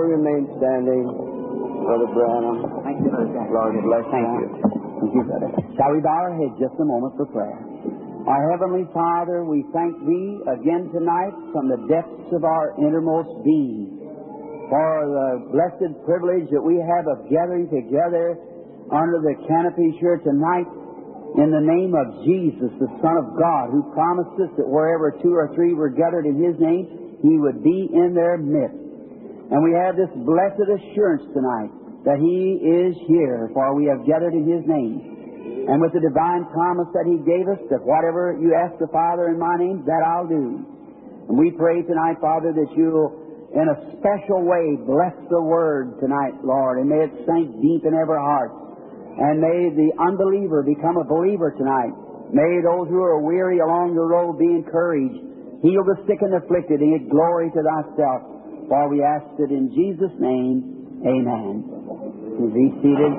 remain standing, Brother Branham? Thank you, Brother Jack. Lord bless you. Thank you, brother. Shall we bow our heads just a moment for prayer? Our Heavenly Father, we thank Thee again tonight from the depths of our innermost being for the blessed privilege that we have of gathering together under the canopy here tonight in the name of Jesus, the Son of God, who promised us that wherever 2 or 3 were gathered in His name, He would be in their midst. And we have this blessed assurance tonight that He is here, for we have gathered in His name. And with the divine promise that He gave us, that whatever you ask the Father in my name, that I'll do. And we pray tonight, Father, that You'll, in a special way, bless the Word tonight, Lord, and may it sink deep in every heart. And may the unbeliever become a believer tonight. May those who are weary along the road be encouraged. Heal the sick and afflicted, and give glory to Thyself. For we ask it in Jesus' name, amen. Please be seated.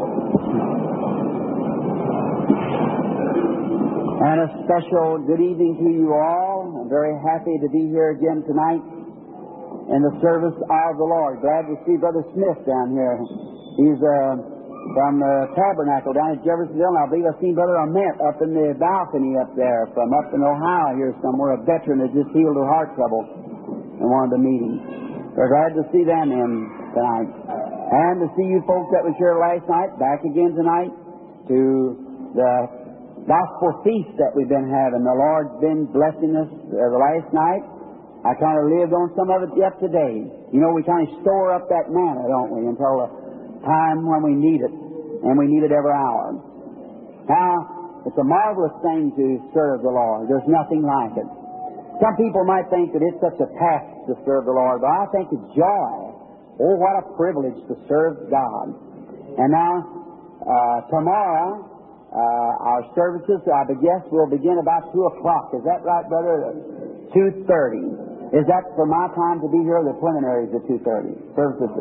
And a special good evening to you all. I'm very happy to be here again tonight in the service of the Lord. Glad to see Brother Smith down here. He's from the Tabernacle down at Jeffersonville, and I believe I've seen Brother Ament up in the balcony up there from up in Ohio here somewhere, a veteran that just healed of heart trouble in one of the meetings. We're glad to see them in tonight. And to see you folks that was here last night, back again tonight to the Gospel feast that we've been having. The Lord's been blessing us the last night. I kind of lived on some of it yet today. You know, we kind of store up that manna, don't we, until the time when we need it. And we need it every hour. Now, it's a marvelous thing to serve the Lord. There's nothing like it. Some people might think that it's such a task to serve the Lord, but I think it's joy. Oh, what a privilege to serve God. And now, tomorrow, our services, I guess, will begin about 2 o'clock. Is that right, brother? 2:30. Is that for my time to be here, or the preliminaries at 2:30? Services.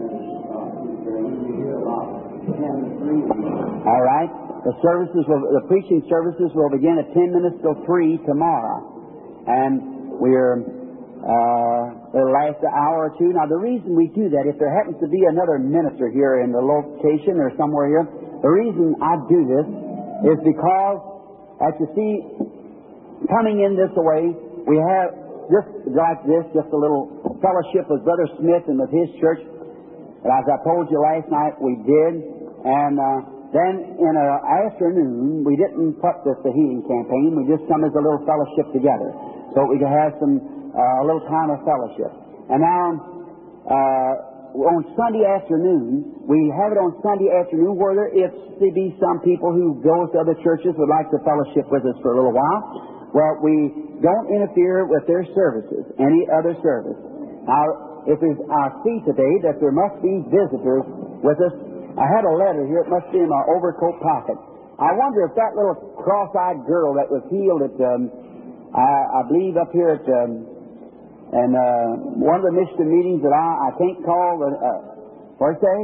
All right. The preaching services will begin at 10 minutes till 3 tomorrow. And it'll last an hour or two. Now, the reason we do that, if there happens to be another minister here in the location or somewhere here, the reason I do this is because, as you see, coming in this way, we have just like this, just a little fellowship with Brother Smith and with his church. And as I told you last night, we did. And then in an afternoon, we didn't put this the healing campaign. We just come as a little fellowship together, so we could have a little time of fellowship. And now, on Sunday afternoon, we have it on Sunday afternoon where there is to be some people who go to other churches would like to fellowship with us for a little while. Well, we don't interfere with their services, any other service. Now, I see today that there must be visitors with us. I had a letter here. It must be in my overcoat pocket. I wonder if that little cross-eyed girl that was healed at, I believe up here at, and one of the mission meetings that I can't call, what'd you say?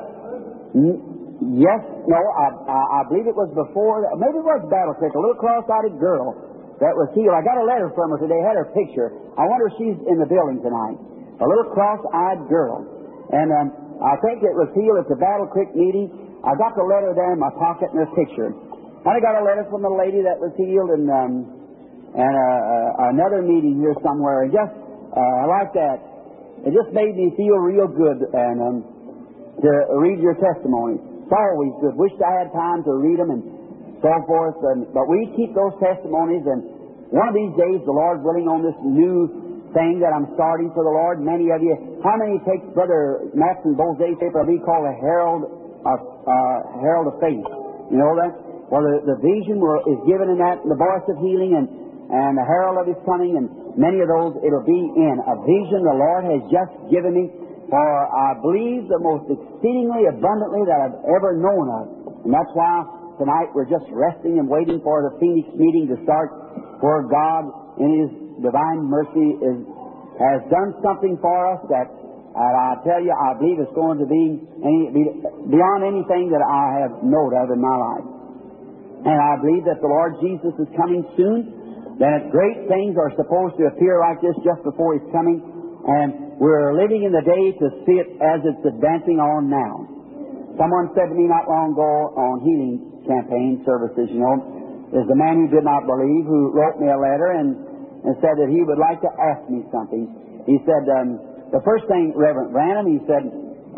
Yes, no, I believe it was before, maybe it was Battle Creek, a little cross-eyed girl that was healed. I got a letter from her today, had her picture. I wonder if she's in the building tonight. A little cross-eyed girl. And I think it was healed at the Battle Creek meeting. I got the letter there in my pocket and her picture. And I got a letter from a lady that was healed in another meeting here somewhere. And just like that, it just made me feel real good and to read your testimonies. It's always good. Wish I had time to read them and so forth. But we keep those testimonies, and one of these days, the Lord willing, on this new thing that I'm starting for the Lord, many of you, how many takes Brother Max and Boze's paper we call a Herald of Faith? You know that? Well, the vision is given in that, the voice of healing, and the herald of His coming, and many of those it'll be in a vision the Lord has just given me, for I believe the most exceedingly abundantly that I've ever known of. And that's why tonight we're just resting and waiting for the Phoenix meeting to start, where God in His divine mercy has done something for us that I tell you, I believe it's going to be beyond anything that I have known of in my life. And I believe that the Lord Jesus is coming soon, that great things are supposed to appear like this just before His coming. And we're living in the day to see it as it's advancing on now. Someone said to me not long ago on healing campaign services, there's a man who did not believe who wrote me a letter and said that he would like to ask me something. He said, the first thing, Reverend Branham, he said,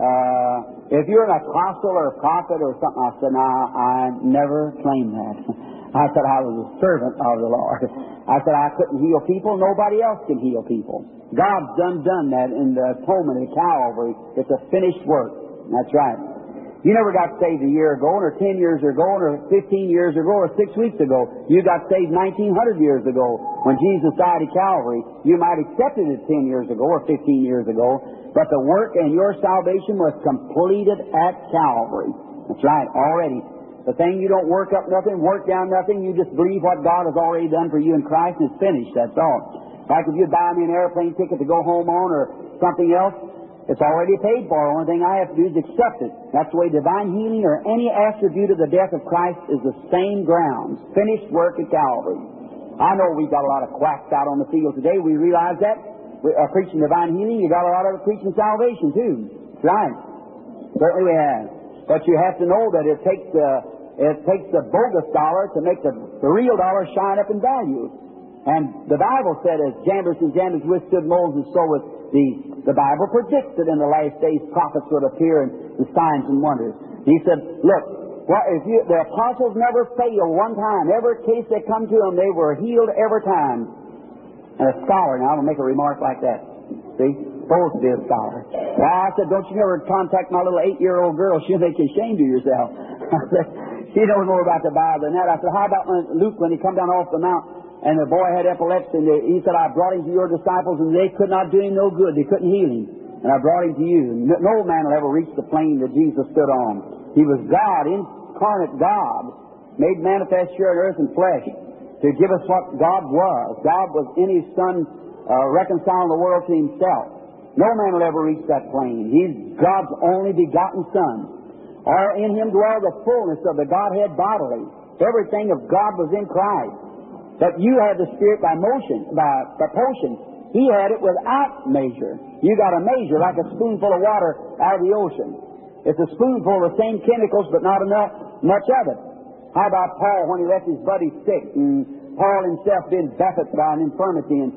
if you're an apostle or a prophet or something, I said, no, I never claimed that. I said I was a servant of the Lord. I said I couldn't heal people. Nobody else can heal people. God's done that in the atonement at Calvary. It's a finished work. That's right. You never got saved a year ago, or 10 years ago, or 15 years ago, or 6 weeks ago. You got saved 1900 years ago when Jesus died at Calvary. You might have accepted it 10 years ago or 15 years ago, but the work and your salvation was completed at Calvary. That's right, already. The thing you don't work up nothing, work down nothing. You just believe what God has already done for you in Christ, and it's finished. That's all. Like if you'd buy me an airplane ticket to go home on or something else, it's already paid for. The only thing I have to do is accept it. That's the way divine healing or any attribute of the death of Christ is the same grounds. Finished work at Calvary. I know we've got a lot of quacks out on the field today. We realize that. We are preaching divine healing. You got a lot of preaching salvation too. That's right. Certainly we have. But you have to know that it takes the bogus dollar to make the real dollar shine up in value. And the Bible said, as Jambres and Jambres withstood Moses, so with the Bible predicts that in the last days prophets would appear and the signs and wonders. He said, look, the apostles never failed one time. Every case they come to them, they were healed every time. And a scholar, now, will make a remark like that. See? Supposed to be a scholar. Well, I said, don't you never contact my little 8-year-old girl. She'll make you ashamed of yourself. I said, she knows more about the Bible than that. I said, how about Luke when he come down off the mount and the boy had epilepsy, and he said, I brought him to your disciples, and they could not do him no good. They couldn't heal him. And I brought him to you. No man will ever reach the plane that Jesus stood on. He was God, incarnate God, made manifest here on earth in flesh to give us what God was. God was in His Son reconciling the world to Himself. No man will ever reach that plane. He's God's only begotten Son. Or in Him dwell the fullness of the Godhead bodily. Everything of God was in Christ. But you had the Spirit by motion, by proportion. He had it without measure. You got a measure like a spoonful of water out of the ocean. It's a spoonful of the same chemicals, but not much of it. How about Paul when he left his buddy sick, and Paul himself being buffeted by an infirmity, and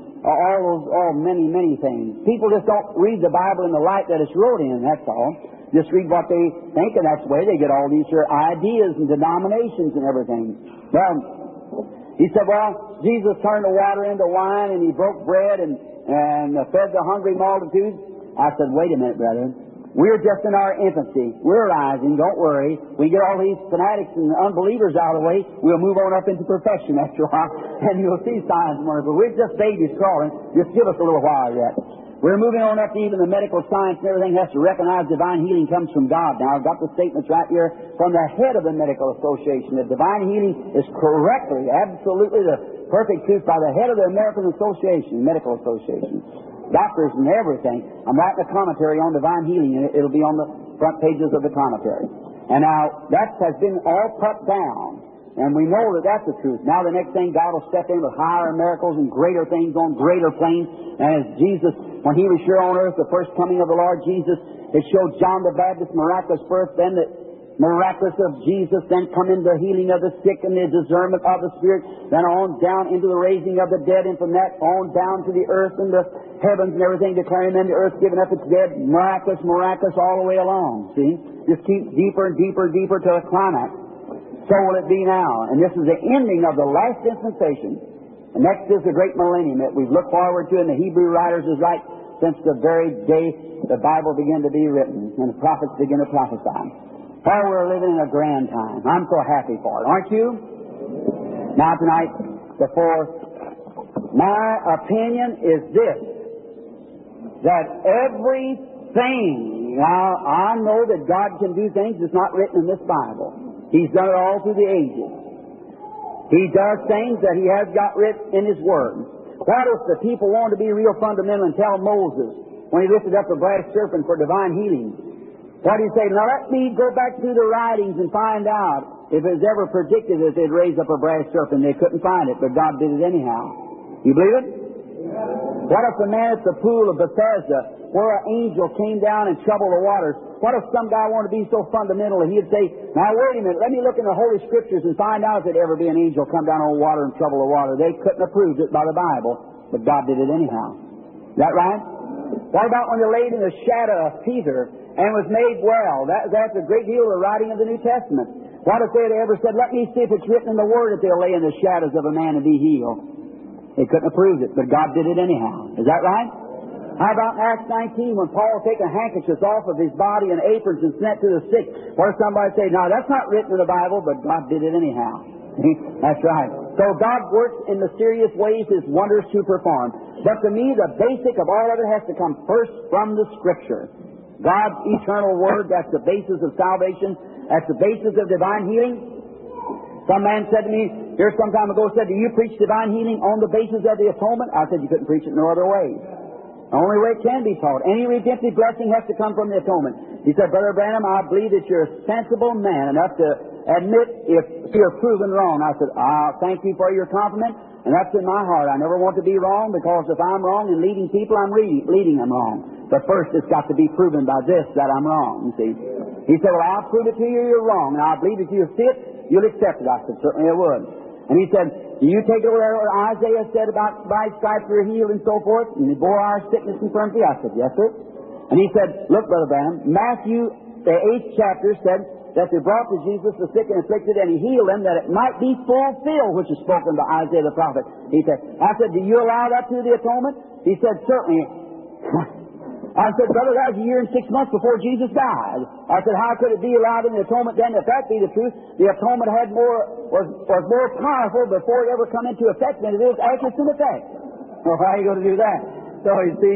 many, many things. People just don't read the Bible in the light that it's wrote in, that's all. Just read what they think, and that's the way they get all these ideas and denominations and everything. Well, he said, well, Jesus turned the water into wine, and He broke bread and fed the hungry multitudes. I said, wait a minute, brother. We're just in our infancy. We're rising. Don't worry. We get all these fanatics and unbelievers out of the way, we'll move on up into perfection after a while, and you'll see signs and wonders. But we're just babies crawling. Just give us a little while yet. We're moving on up to even the medical science and everything has to recognize divine healing comes from God. Now, I've got the statements right here from the head of the Medical Association that divine healing is correctly, absolutely the perfect truth by the head of the American Association, Medical Association. Doctors and everything. I'm writing a commentary on divine healing, and it'll be on the front pages of the commentary. And now, that has been all put down. And we know that that's the truth. Now the next thing, God will step in with higher miracles and greater things on greater planes. And as Jesus, when He was here on earth, the first coming of the Lord Jesus, it showed John the Baptist's miraculous birth, then the miraculous of Jesus, then come into the healing of the sick and the discernment of the Spirit, then on down into the raising of the dead, and from that on down to the earth and the heavens and everything, declaring then the earth giving up its dead, miraculous, miraculous all the way along. See? Just keep deeper and deeper and deeper to the climax. So will it be now. And this is the ending of the last dispensation. And next is the great millennium that we've looked forward to, and the Hebrew writers is right since the very day the Bible began to be written and the prophets began to prophesy. Oh, we're living in a grand time. I'm so happy for it, aren't you? Now tonight, my opinion is this, that everything, now I know that God can do things that's not written in this Bible. He's done it all through the ages. He does things that He has got written in His Word. What if the people wanted to be real fundamental and tell Moses, when he lifted up the brass serpent for divine healing, what did he say? Now let me go back through the writings and find out if it was ever predicted that they'd raise up a brass serpent. They couldn't find it, but God did it anyhow. You believe it? What if the man at the pool of Bethesda, where an angel came down and troubled the waters, what if some guy wanted to be so fundamental and he'd say, now wait a minute, let me look in the Holy Scriptures and find out if there'd ever be an angel come down on water and trouble the water. They couldn't have proved it by the Bible, but God did it anyhow. Is that right? What about when they laid in the shadow of Peter and was made well? That's a great deal of the writing of the New Testament. What if they had ever said, let me see if it's written in the Word that they'll lay in the shadows of a man and be healed? They couldn't have proved it, but God did it anyhow. Is that right? How about in Acts 19 when Paul taken handkerchiefs off of his body and aprons and sent to the sick? Or somebody say, no, that's not written in the Bible, but God did it anyhow. That's right. So God works in mysterious ways His wonders to perform. But to me, the basic of all of it has to come first from the Scripture. God's eternal Word, that's the basis of salvation. That's the basis of divine healing. Some man said to me here some time ago, said, do you preach divine healing on the basis of the atonement? I said, you couldn't preach it no other way. The only way it can be taught. Any redemptive blessing has to come from the atonement. He said, Brother Branham, I believe that you're a sensible man enough to admit if you're proven wrong. I said, thank you for your compliment, and that's in my heart. I never want to be wrong, because if I'm wrong in leading people, I'm leading them wrong. But first it's got to be proven by this that I'm wrong, you see. He said, well, I'll prove it to you you're wrong, and I believe if you see it, you'll accept it. I said, certainly I would. And he said, do you take over there what Isaiah said about by stripes you're healed and so forth, and he bore our sickness and infirmity? I said, yes, sir. And he said, look, Brother Branham, Matthew, the 8th chapter, said that they brought to Jesus the sick and afflicted, and He healed them, that it might be fulfilled, which is spoken by Isaiah the prophet. He said, I said, do you allow that to the atonement? He said, certainly. I said, brother, that was a year and 6 months before Jesus died. I said, how could it be allowed in the atonement then? If that be the truth, the atonement was more powerful before it ever come into effect than it is after it's in effect. Well, how are you going to do that? So, you see,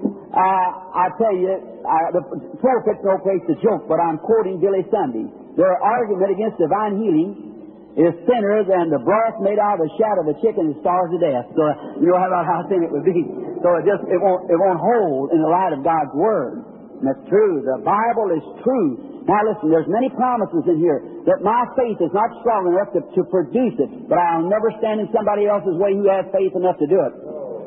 I tell you, the pulpit's no place to joke, but I'm quoting Billy Sunday. Their argument against divine healing is thinner than the broth made out of the shadow of a chicken that starves to death. So you know how thin it would be. So it won't hold in the light of God's Word. And that's true. The Bible is true. Now listen, there's many promises in here that my faith is not strong enough to produce it, but I'll never stand in somebody else's way who has faith enough to do it.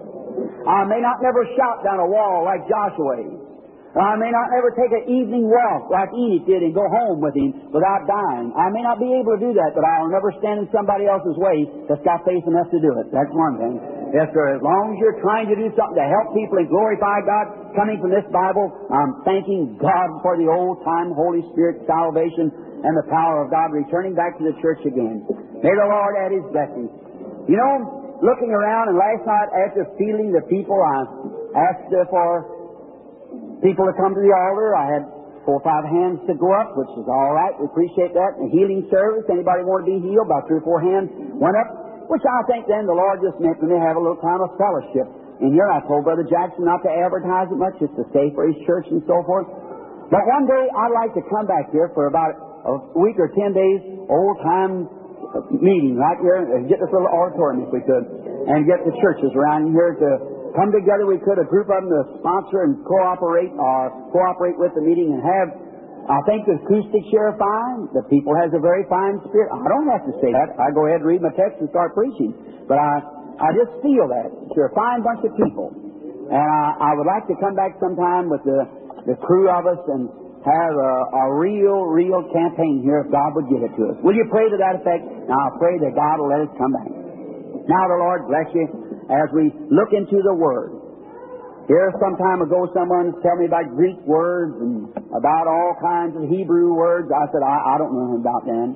I may not never shout down a wall like Joshua. I may not ever take an evening walk like Enoch did and go home with him without dying. I may not be able to do that, but I'll never stand in somebody else's way that's got faith enough to do it. That's one thing. Yes, sir. As long as you're trying to do something to help people and glorify God, coming from this Bible, I'm thanking God for the old-time Holy Spirit salvation and the power of God returning back to the church again. May the Lord add His blessings. You know, looking around, and last night after feeling the people, I asked for people to come to the altar. I had 4 or 5 hands to go up, which is all right. We appreciate that. And the healing service, anybody want to be healed? About 3 or 4 hands went up, which I think then the Lord just meant for me to have a little time of fellowship. And here I told Brother Jackson not to advertise it much, just to stay for his church and so forth. But one day I'd like to come back here for about a week or 10 days, old-time meeting right here, and get this little auditorium if we could, and get the churches around here to come together. We could, a group of them, to sponsor and cooperate with the meeting and have, I think the acoustics here are fine. The people has a very fine spirit. I don't have to say that. I go ahead and read my text and start preaching. But I just feel that. They're a fine bunch of people. And I would like to come back sometime with the crew of us and have a real campaign here if God would give it to us. Will you pray to that effect? Now, I pray that God will let us come back. Now the Lord bless you as we look into the Word. Here some time ago someone told me about Greek words and about all kinds of Hebrew words. I said, I don't know anything about them.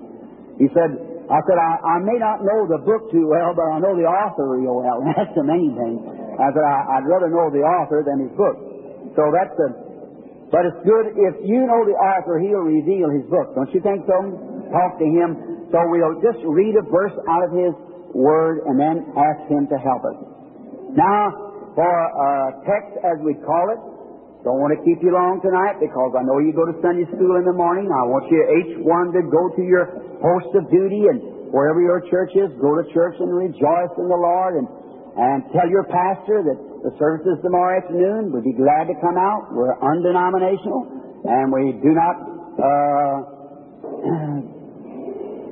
I may not know the book too well, but I know the author real well. That's the main thing. I said, I'd rather know the author than his book. So but it's good if you know the author, he'll reveal his book. Don't you think so? Talk to him. So we'll just read a verse out of his Word and then ask him to help us. Now, for a text, as we call it, don't want to keep you long tonight because I know you go to Sunday school in the morning. I want you each one to go to your post of duty, and wherever your church is, go to church and rejoice in the Lord, and tell your pastor that the services tomorrow afternoon, we'd be glad to come out. We're undenominational, and we do not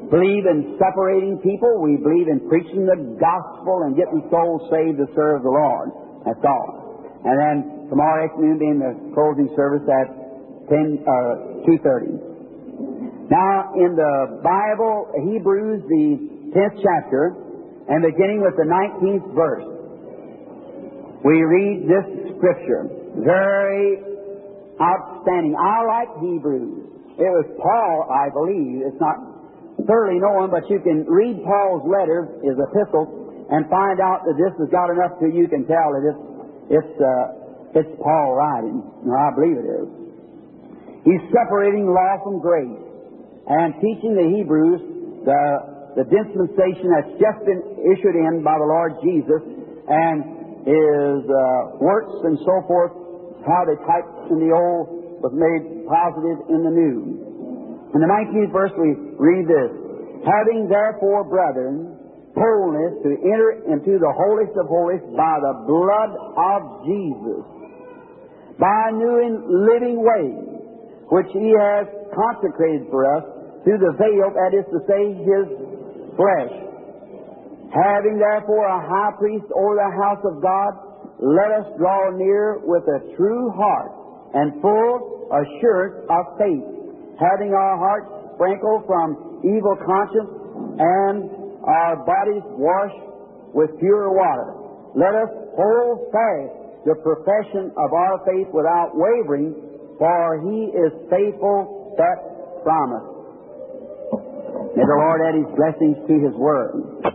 believe in separating people. We believe in preaching the gospel and getting souls saved to serve the Lord. That's all. And then tomorrow afternoon being the closing service at 2:30. Now, in the Bible, Hebrews, the 10th chapter, and beginning with the 19th verse, we read this scripture. Very outstanding. I like Hebrews. It was Paul, I believe. It's not thoroughly known, but you can read Paul's letter, his epistle, and find out that this has got enough to you can tell that it's Paul writing. No, I believe it is. He's separating law from grace and teaching the Hebrews the dispensation that's just been issued in by the Lord Jesus and His works and so forth, how the types in the old was made positive in the new. In the 19th verse we read this: having therefore, brethren, boldness to enter into the holiest of holies by the blood of Jesus, by a new and living way, which He has consecrated for us through the veil, that is to say, His flesh. Having therefore a high priest over the house of God, let us draw near with a true heart and full assurance of faith, having our hearts sprinkled from evil conscience and our bodies washed with pure water. Let us hold fast the profession of our faith without wavering, for He is faithful that promised. May the Lord add His blessings to His Word.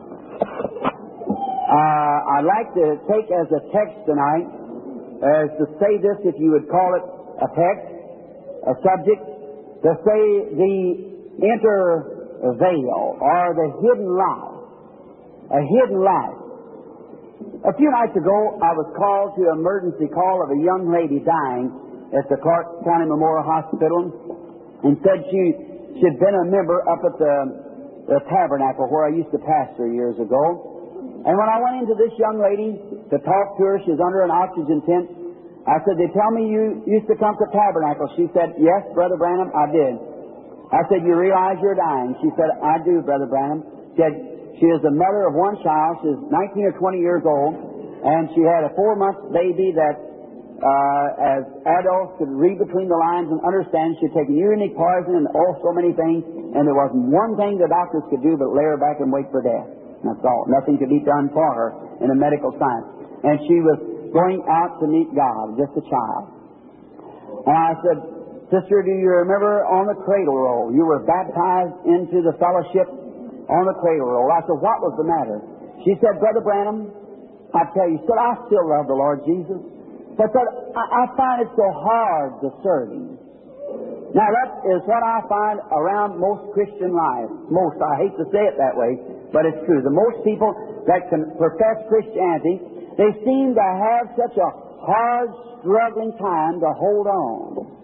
I'd like to take as a text tonight, as to say this, if you would call it a text, a subject, to say the inner veil, or the hidden life. A hidden life. A few nights ago, I was called to an emergency call of a young lady dying at the Clark County Memorial Hospital, and said she'd been a member up at the Tabernacle where I used to pastor years ago. And when I went into this young lady to talk to her, she's under an oxygen tent, I said, they tell me you used to come to Tabernacle. She said, yes, Brother Branham, I did. I said, you realize you're dying? She said, I do, Brother Branham. She said, she is the mother of one child. She's 19 or 20 years old, and she had a 4-month baby that, as adults could read between the lines and understand, she'd taken urinic poison and so many things, and there wasn't one thing the doctors could do but lay her back and wait for death. That's all. Nothing could be done for her in a medical science. And she was going out to meet God, just a child. And I said, Sister, do you remember on the cradle roll? You were baptized into the fellowship on the cradle roll. I said, what was the matter? She said, Brother Branham, I tell you, said, I still love the Lord Jesus. But said, I find it so hard to serve Him. Now that is what I find around most Christian life. Most, I hate to say it that way, but it's true. The most people that can profess Christianity, they seem to have such a hard, struggling time to hold on.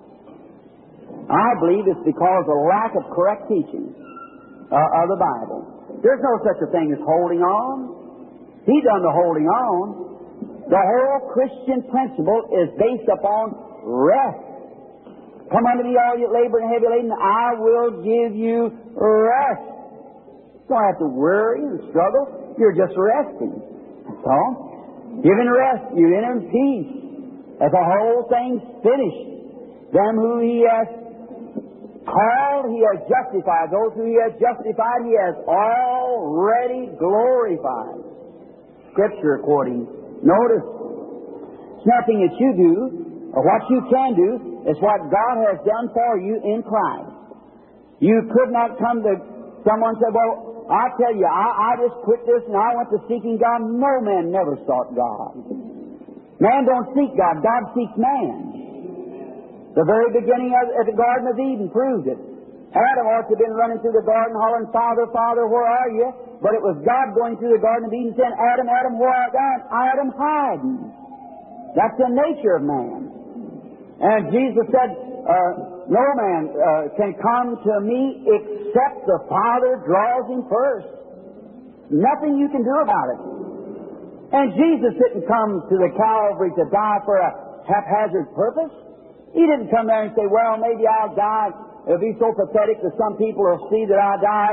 I believe it's because of lack of correct teaching of the Bible. There's no such a thing as holding on. He done the holding on. The whole Christian principle is based upon rest. Come unto me, all you labor and heavy laden, I will give you rest. You don't have to worry and struggle. You're just resting. That's all. Giving rest, you're in peace. As the whole thing's finished. Them who He has called, He has justified. Those who He has justified, He has already glorified. Scripture quoting. Notice, it's nothing that you do, or what you can do, is what God has done for you in Christ. You could not come to someone and say, well, I tell you, I just quit this and I went to seeking God. No man never sought God. Man don't seek God. God seeks man. The very beginning of the Garden of Eden proved it. Adam ought to have been running through the garden hollering, Father, Father, where are you? But it was God going through the Garden of Eden saying, Adam, Adam, where art thou? Adam hiding. That's the nature of man. And Jesus said, no man can come to me except the Father draws him first. Nothing you can do about it. And Jesus didn't come to the Calvary to die for a haphazard purpose. He didn't come there and say, well, maybe I'll die. It'll be so pathetic that some people will see that I died, and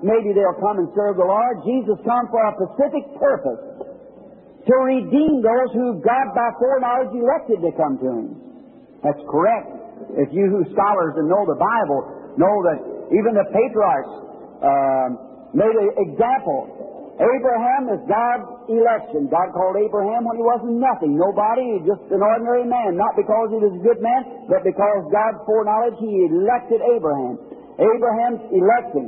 maybe they'll come and serve the Lord. Jesus come for a specific purpose, to redeem those who God by foreknowledge elected to come to Him. That's correct. If you who scholars and know the Bible know that even the patriarchs made an example. Abraham is God's election. God called Abraham when he wasn't nothing, nobody, just an ordinary man. Not because he was a good man, but because God's foreknowledge, He elected Abraham. Abraham's electing.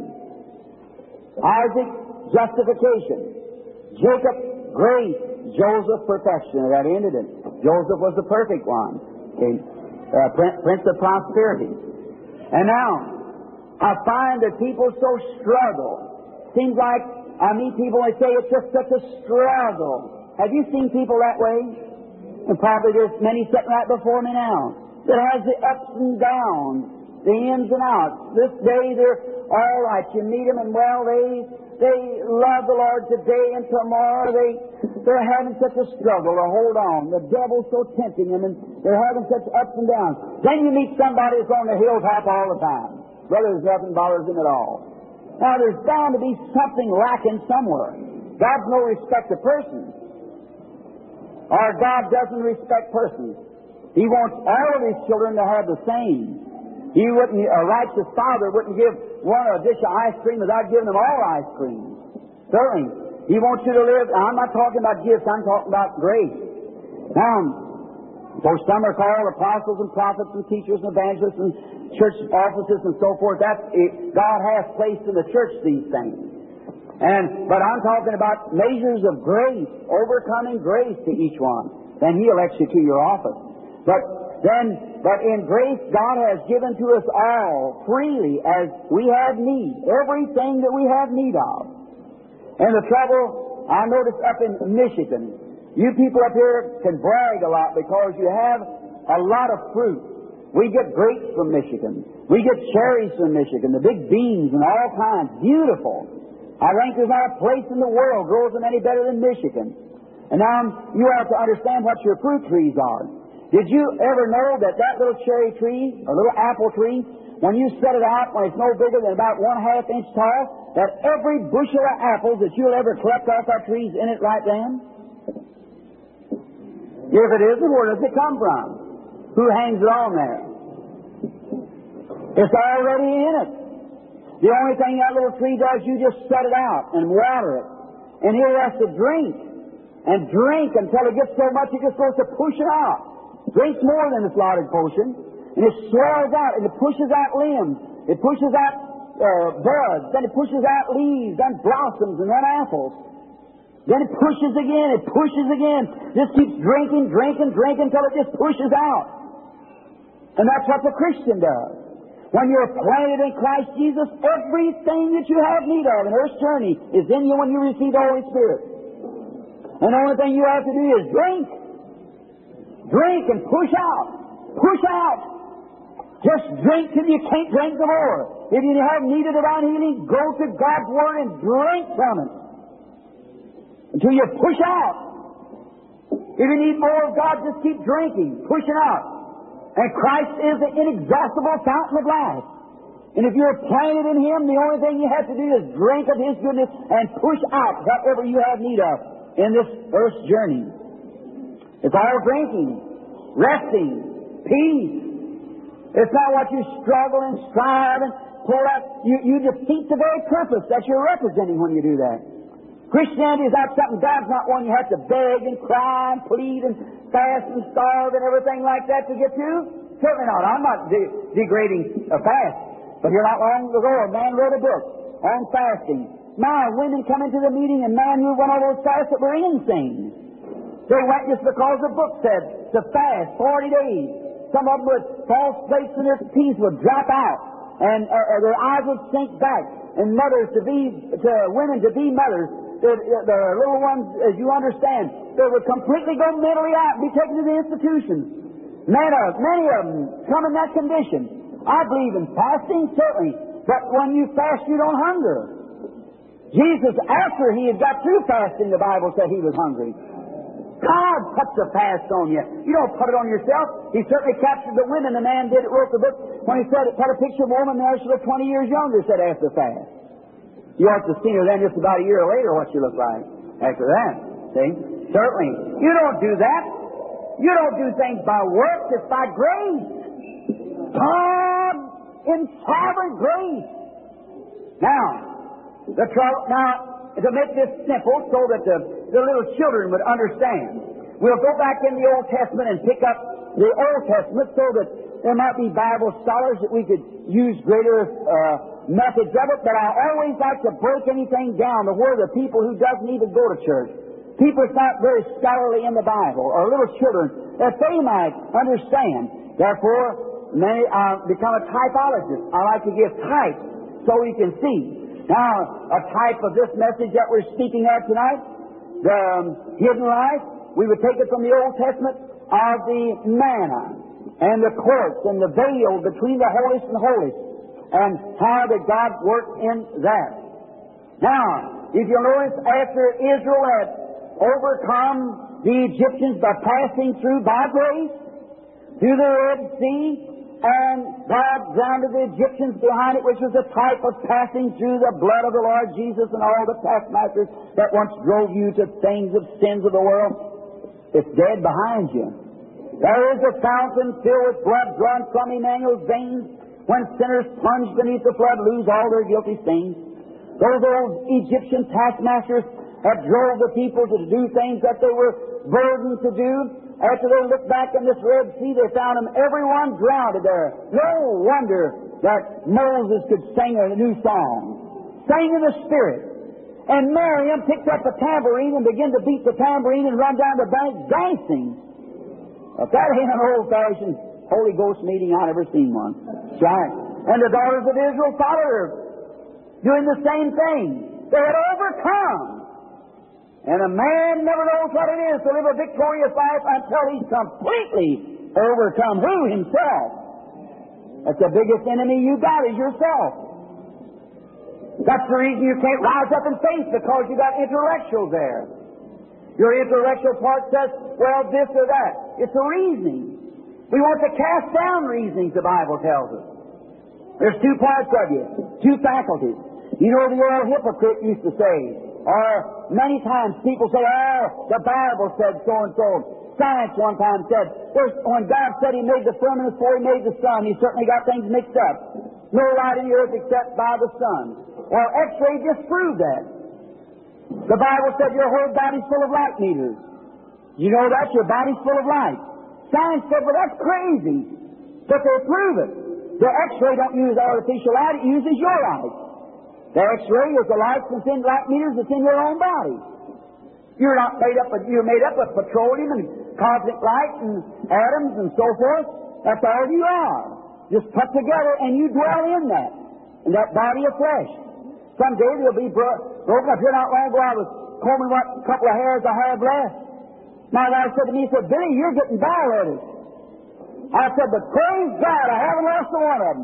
Isaac, justification. Jacob, grace. Joseph, perfection. That ended it. Joseph was the perfect one. Okay. Prince of prosperity. And now, I find that people so struggle. Seems like I meet people and say it's just such a struggle. Have you seen people that way? And probably there's many sitting right before me now that has the ups and downs, the ins and outs. This day they're all right. You meet them and well, they love the Lord today, and tomorrow they're having such a struggle to hold on. The devil's so tempting them, and they're having such ups and downs. Then you meet somebody that's on the hilltop all the time. Brother, there's nothing bothers him at all. Now, there's bound to be something lacking somewhere. God's no respect of persons. Our God doesn't respect persons. He wants all of His children to have the same. A righteous father wouldn't give one a dish of ice cream without giving them all ice cream. Certainly. He wants you to live. I'm not talking about gifts, I'm talking about grace. Now, though some are called apostles and prophets and teachers and evangelists and church offices and so forth, God has placed in the church these things. But I'm talking about measures of grace, overcoming grace to each one. Then He elects you to your office. But in grace, God has given to us all freely as we have need, everything that we have need of. And the trouble, I noticed up in Michigan, you people up here can brag a lot because you have a lot of fruit. We get grapes from Michigan. We get cherries from Michigan, the big beans and all kinds. Beautiful. I think there's not a place in the world grows them any better than Michigan. And now you have to understand what your fruit trees are. Did you ever know that little cherry tree, or little apple tree, when you set it out, when it's no bigger than about 1/2 inch tall, that every bushel of apples that you'll ever collect off that tree's in it right then? If it isn't, where does it come from? Who hangs it on there? It's already in it. The only thing that little tree does, you just set it out and water it. And it has to drink and drink until it gets so much it just goes to push it out. Drinks more than its allotted portion. And it swells out and it pushes out limbs. It pushes out buds. Then it pushes out leaves, then blossoms, and then apples. Then it pushes again, Just keeps drinking until it just pushes out. And that's what the Christian does. When you're planted in Christ Jesus, everything that you have need of in earth's journey is in you when you receive the Holy Spirit. And the only thing you have to do is drink. Drink and push out. Push out. Just drink till you can't drink no more. If you have need of divine healing, go to God's Word and drink from it. Until you push out. If you need more of God, just keep drinking, pushing out. And Christ is the inexhaustible fountain of life. And if you're planted in Him, the only thing you have to do is drink of His goodness and push out whatever you have need of in this earth's journey. It's all drinking, resting, peace. It's not what you struggle and strive and pull out. You defeat the very purpose that you're representing when you do that. Christianity is not something, God's not one you have to beg and cry and plead and fast and starve and everything like that to get to. Certainly not. I'm not degrading a fast. But here not long ago, a man wrote a book on fasting. My women come into the meeting and man who went on those fasts that were insane. They went just because the book said to fast 40 days. Some of them with false plates in their teeth would drop out. And their eyes would sink back. And women to be mothers. The little ones, as you understand, they would completely go mentally out and be taken to the institutions. Many of them come in that condition. I believe in fasting, certainly, but when you fast, you don't hunger. Jesus, after He had got through fasting, the Bible said He was hungry. God puts a fast on you. You don't put it on yourself. He certainly captured the women. The man wrote the book when he said it, put a picture of a woman there, she looked 20 years younger, said after fast. You ought to have seen her then just about a year later, what she looked like after that. See? Certainly. You don't do that. You don't do things by works. It's by grace. God in sovereign grace. Now, to make this simple so that the little children would understand, we'll go back in the Old Testament and pick up the Old Testament so that there might be Bible scholars that we could use greater methods of it, but I always like to break anything down to where the people who doesn't even go to church, people that's not very scholarly in the Bible, or little children, that they might understand. Therefore, many become a typologist. I like to give types so you can see. Now, a type of this message that we're speaking of tonight, the hidden life, we would take it from the Old Testament of the manna and the courts and the veil between the holiest and holiest, and how did God work in that. Now, if you'll notice, after Israel had overcome the Egyptians by passing through by grace, through the Red Sea, and God grounded the Egyptians behind it, which was a type of passing through the blood of the Lord Jesus and all the taskmasters that once drove you to things of sins of the world. It's dead behind you. There is a fountain filled with blood drawn from Emmanuel's veins, when sinners plunge beneath the flood lose all their guilty stains. Those old Egyptian taskmasters that drove the people to do things that they were burdened to do. After they looked back in this Red Sea, they found them everyone drowned there. No wonder that Moses could sing a new song. Sang in the Spirit. And Miriam picked up a tambourine and began to beat the tambourine and run down the bank dancing. If that ain't an old-fashioned Holy Ghost meeting, I've never seen one. That's right. And the daughters of Israel followed her, doing the same thing. They had overcome. And a man never knows what it is to live a victorious life until he's completely overcome who? Himself. That's the biggest enemy you got is yourself. That's the reason you can't rise up in faith, because you got intellectuals there. Your intellectual part says, well, this or that. It's a reasoning. We want to cast down reasonings, the Bible tells us. There's two parts of you, two faculties. You know the old hypocrite used to say, or many times people say, oh, the Bible said so-and-so. Science one time said, when God said He made the firmament before He made the sun, He certainly got things mixed up. No light in the earth except by the sun. Well, X-ray disproved that. The Bible said your whole body's full of light meters. You know that? Your body's full of light. Science said, well, that's crazy. But they prove it. The X-ray don't use artificial light, it uses your light. The X-ray is the light that's in light meters that's in your own body. You're made up of petroleum and cosmic light and atoms and so forth. That's all you are. Just put together and you dwell in that body of flesh. Someday they'll be broken up. Here not long ago I was combing what couple of hairs I have left. My wife said to me, Billy, you're getting bald-headed. I said, but praise God, I haven't lost one of them.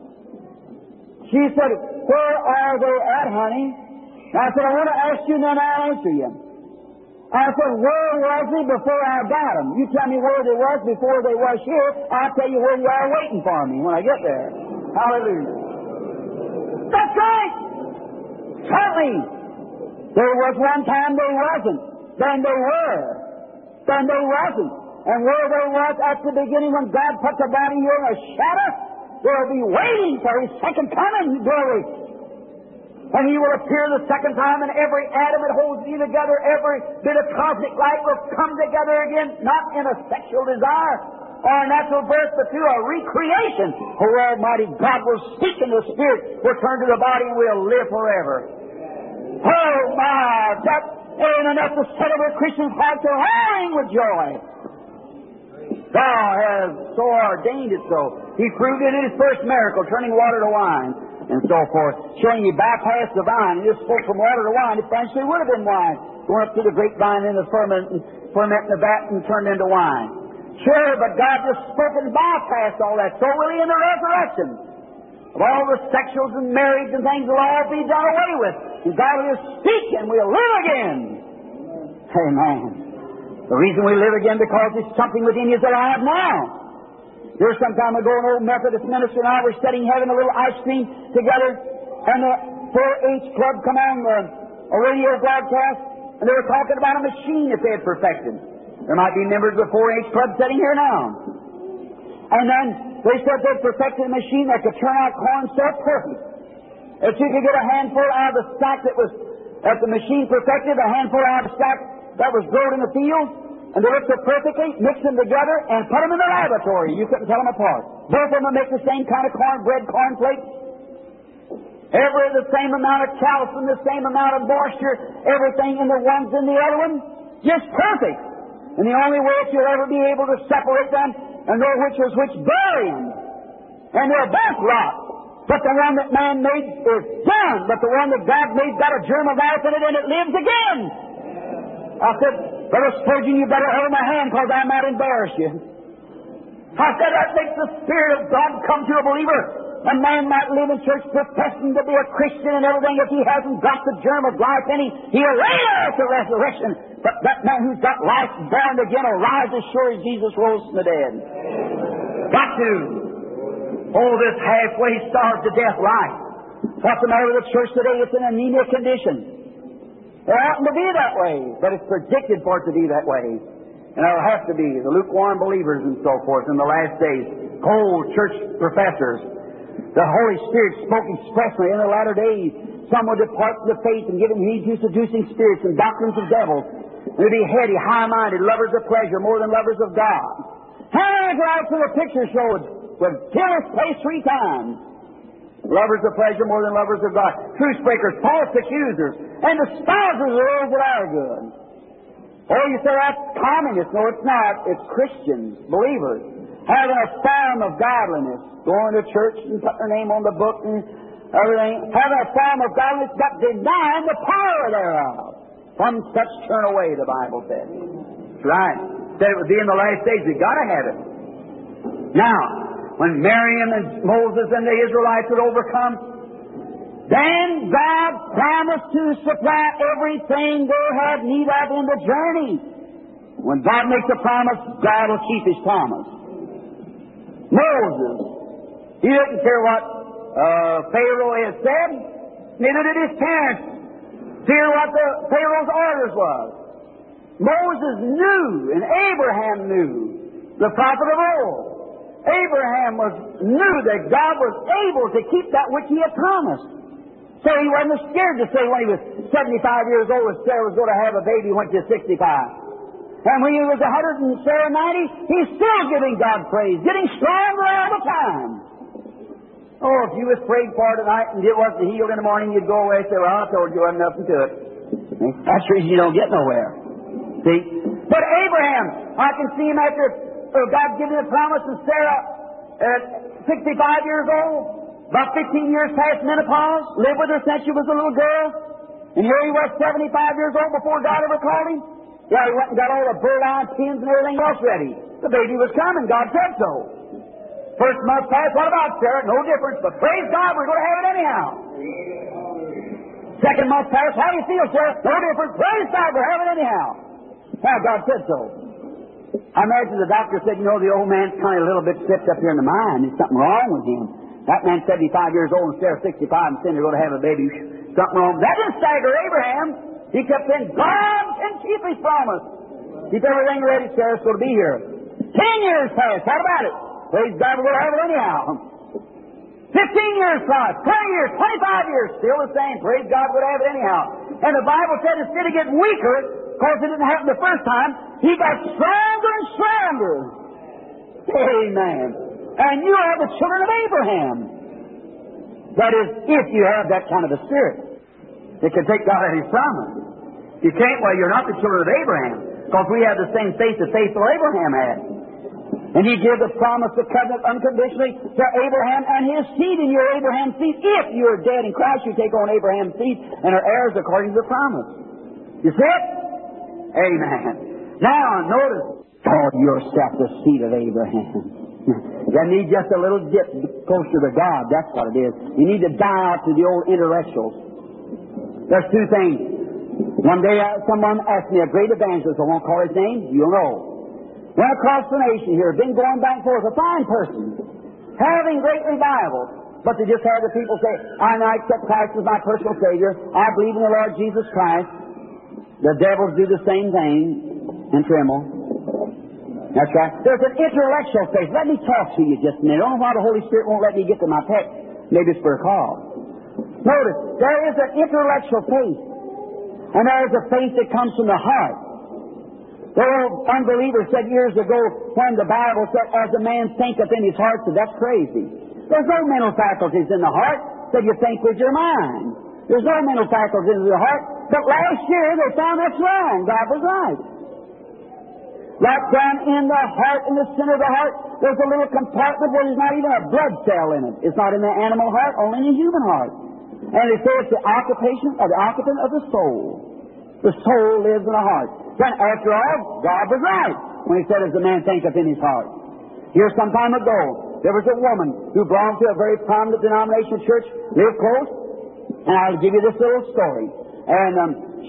She said, where are they at, honey? And I said, I want to ask you and then I'll answer you. I said, where was they before I got them? You tell me where they was before they was here. I'll tell you where you are waiting for me when I get there. Hallelujah. That's right. Certainly. There was one time they wasn't. Then they were. Then they wasn't. And where they was at the beginning when God put the body here in a shadow, they'll be waiting for His second coming, glory. And He will appear the second time, and every atom that holds you together, every bit of cosmic light will come together again, not in a sexual desire or a natural birth, but through a recreation. Oh, Almighty God will speak in the Spirit, will turn to the body, and we'll live forever. Oh, my, that ain't enough to set every Christian's heart to roaring with joy. Thou has so ordained it so. He proved it in His first miracle, turning water to wine, and so forth, showing He bypassed the vine. He just spoke from water to wine. It eventually would have been wine, going up to the grapevine in the ferment in the vat and turned into wine. Sure, but God just spoke and bypassed all that. So will He in the resurrection. Of all the sexuals and marriage and things will all be done away with. And God will speak and we'll live again. Amen. The reason we live again because there's something within you that I have now. There's some time ago an old Methodist minister and I were studying having a little ice cream together, and the 4-H Club come on a radio broadcast, and they were talking about a machine that they had perfected. There might be members of the 4-H Club sitting here now. And then they said they'd perfected a machine that could turn out corn so perfect that you could get a handful out of the stack that the machine perfected, a handful out of the stack that was grown in the field, and they looked so perfectly, mix them together, and put them in the laboratory. You couldn't tell them apart. Both of them would make the same kind of cornbread, cornflakes. The same amount of calcium, the same amount of moisture, everything in the ones in the other one, just perfect. And the only way that you'll ever be able to separate them and know which was which, bury them. And they'll both rot. But the one that man made is done. But the one that God made got a germ of life in it, and it lives again. I said, Brother Spurgeon, you better hold my hand, because I might embarrass you. I said, that makes the Spirit of God come to a believer. A man might live in church professing to be a Christian and everything. If he hasn't got the germ of life in him, he'll later at the resurrection. But that man who's got life born again will rise as sure as Jesus rose from the dead. Got to. Oh, this halfway starved to death life. What's the matter with the church today? It's in anemic condition. It oughtn't to be that way, but it's predicted for it to be that way. And it'll have to be. The lukewarm believers and so forth in the last days. Cold church professors. The Holy Spirit spoke expressly in the latter days. Some will depart from the faith and give heed to seducing spirits and doctrines of devils. They'll be heady, high-minded, lovers of pleasure more than lovers of God. How many guys to the picture showed would kill his place 3 times? Lovers of pleasure more than lovers of God. Truce breakers, false accusers, and despisers of those that are good. Oh, you say that's communists. No, it's not. It's Christians, believers, having a form of godliness, going to church and putting their name on the book and everything, having a form of godliness, but denying the power thereof. From such turn away, the Bible says. That's right. Said it would be in the last days. We've got to have it. Now, when Miriam and Moses and the Israelites would overcome, then God promised to supply everything they had need of in the journey. When God makes a promise, God will keep His promise. Moses, he didn't care what Pharaoh had said, neither did his parents fear what the Pharaoh's orders was. Moses knew, and Abraham knew, the prophet of old. Abraham knew that God was able to keep that which He had promised. So he wasn't scared to say when he was 75 years old that Sarah was going to have a baby, went to 65. And when he was 100 and Sarah 90, he's still giving God praise, getting stronger all the time. Oh, if you was prayed for tonight and it wasn't healed in the morning, you'd go away and say, well, I told you wasn't nothing to it. That's the reason you don't get nowhere. See? But Abraham, I can see him after God giving the promise to Sarah at 65 years old. About 15 years past menopause, lived with her since she was a little girl. And here he was 75 years old before God ever called him. Yeah, he went and got all the bird-eye pins and everything else ready. The baby was coming. God said so. First month passed, what about Sarah? No difference, but praise God, we're going to have it anyhow. Second month passed, how do you feel, Sarah? No difference, praise God, we're having it anyhow. Now, God said so. I imagine the doctor said, you know, the old man's kind of a little bit slipped up here in the mind. There's something wrong with him. That man's 75 years old and Sarah 65 and saying they're going to have a baby. Something wrong. That didn't stagger Abraham. He kept saying, God can keep His promise. Keep everything ready, Sarah's going to be here. 10 years passed. How about it? Praise God, we're going to have it anyhow. 15 years passed. 20 years, 25 years. Still the same. Praise God, we're going to have it anyhow. And the Bible said instead of getting weaker, because it didn't happen the first time, he got stronger and stronger. Amen. And you are the children of Abraham. That is, if you have that kind of a spirit that can take God at His promise. You can't, well, you're not the children of Abraham, because we have the same faith that faithful Abraham had. And He gave the promise of covenant unconditionally to Abraham and his seed in your Abraham's seed. If you are dead in Christ, you take on Abraham's seed and are heirs according to the promise. You see it? Amen. Now, notice, call yourself the seed of Abraham. You need just a little dip closer to God. That's what it is. You need to die out to the old intellectuals. There's 2 things. One day someone asked me, a great evangelist, I won't call his name, you'll know. Went across the nation here, been going back and forth, a fine person, having great revival. But they just have the people say, I now accept Christ as my personal Savior. I believe in the Lord Jesus Christ. The devils do the same thing and tremble. That's right. There's an intellectual faith. Let me talk to you just a minute. I don't know why the Holy Spirit won't let me get to my text. Maybe it's for a cause. Notice, there is an intellectual faith. And there is a faith that comes from the heart. The old unbeliever said years ago when the Bible said, as a man thinketh in his heart, said that's crazy. There's no mental faculties in the heart, said you think with your mind. There's no mental faculties in the heart. But last year they found that's wrong. God was right. Right down in the heart, in the center of the heart, there's a little compartment where there's not even a blood cell in it. It's not in the animal heart, only in the human heart. And they say it's the occupant of the soul. The soul lives in the heart. Then, after all, God was right when He said, as a man thinketh in his heart. Here, some time ago, there was a woman who belonged to a very prominent denomination church, lived close, and I'll give you this little story. And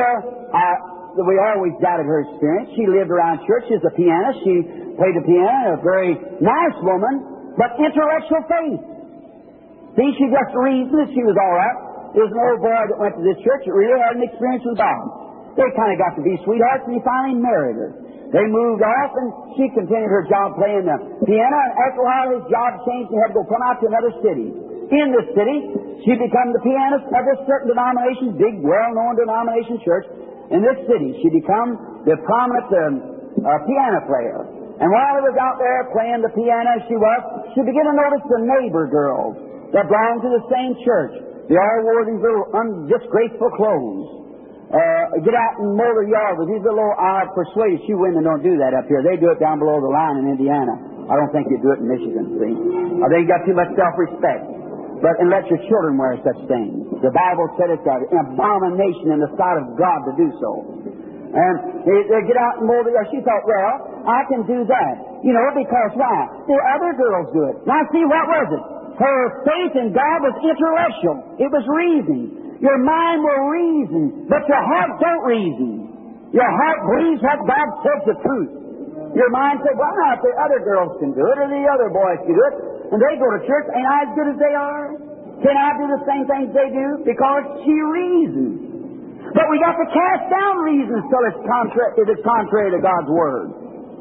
we always doubted her experience. She lived around church. She's a pianist. She played the piano. A very nice woman, but intellectual faith. See, she just reasoned that she was all right. There was an old boy that went to this church that really had an experience with God. They kind of got to be sweethearts, and he finally married her. They moved off, and she continued her job playing the piano, and after a while his job changed, and he had to go come out to another city. In this city, she became the pianist of this certain denomination, big, well-known denomination church. In this city, she became the prominent piano player. And while he was out there playing the piano, she began to notice the neighbor girls that belonged to the same church. They all wore these little disgraceful clothes. Get out and mow their yard with these little, I'm persuaded you women don't do that up here. They do it down below the line in Indiana. I don't think you do it in Michigan, see. They got too much self-respect. And let your children wear such things. The Bible said it's an abomination in the sight of God to do so. And they get out and mow the yard. She thought, well, I can do that. You know, because why? The other girls do it. Now see, what was it? Her faith in God was intellectual. It was reasoning. Your mind will reason, but your heart don't reason. Your heart believes what God says the truth. Your mind says, well, now, if the other girls can do it, or the other boys can do it, and they go to church, ain't I as good as they are? Can I do the same things they do? Because she reasons. But we got to cast down reasons till it's contrary to God's Word.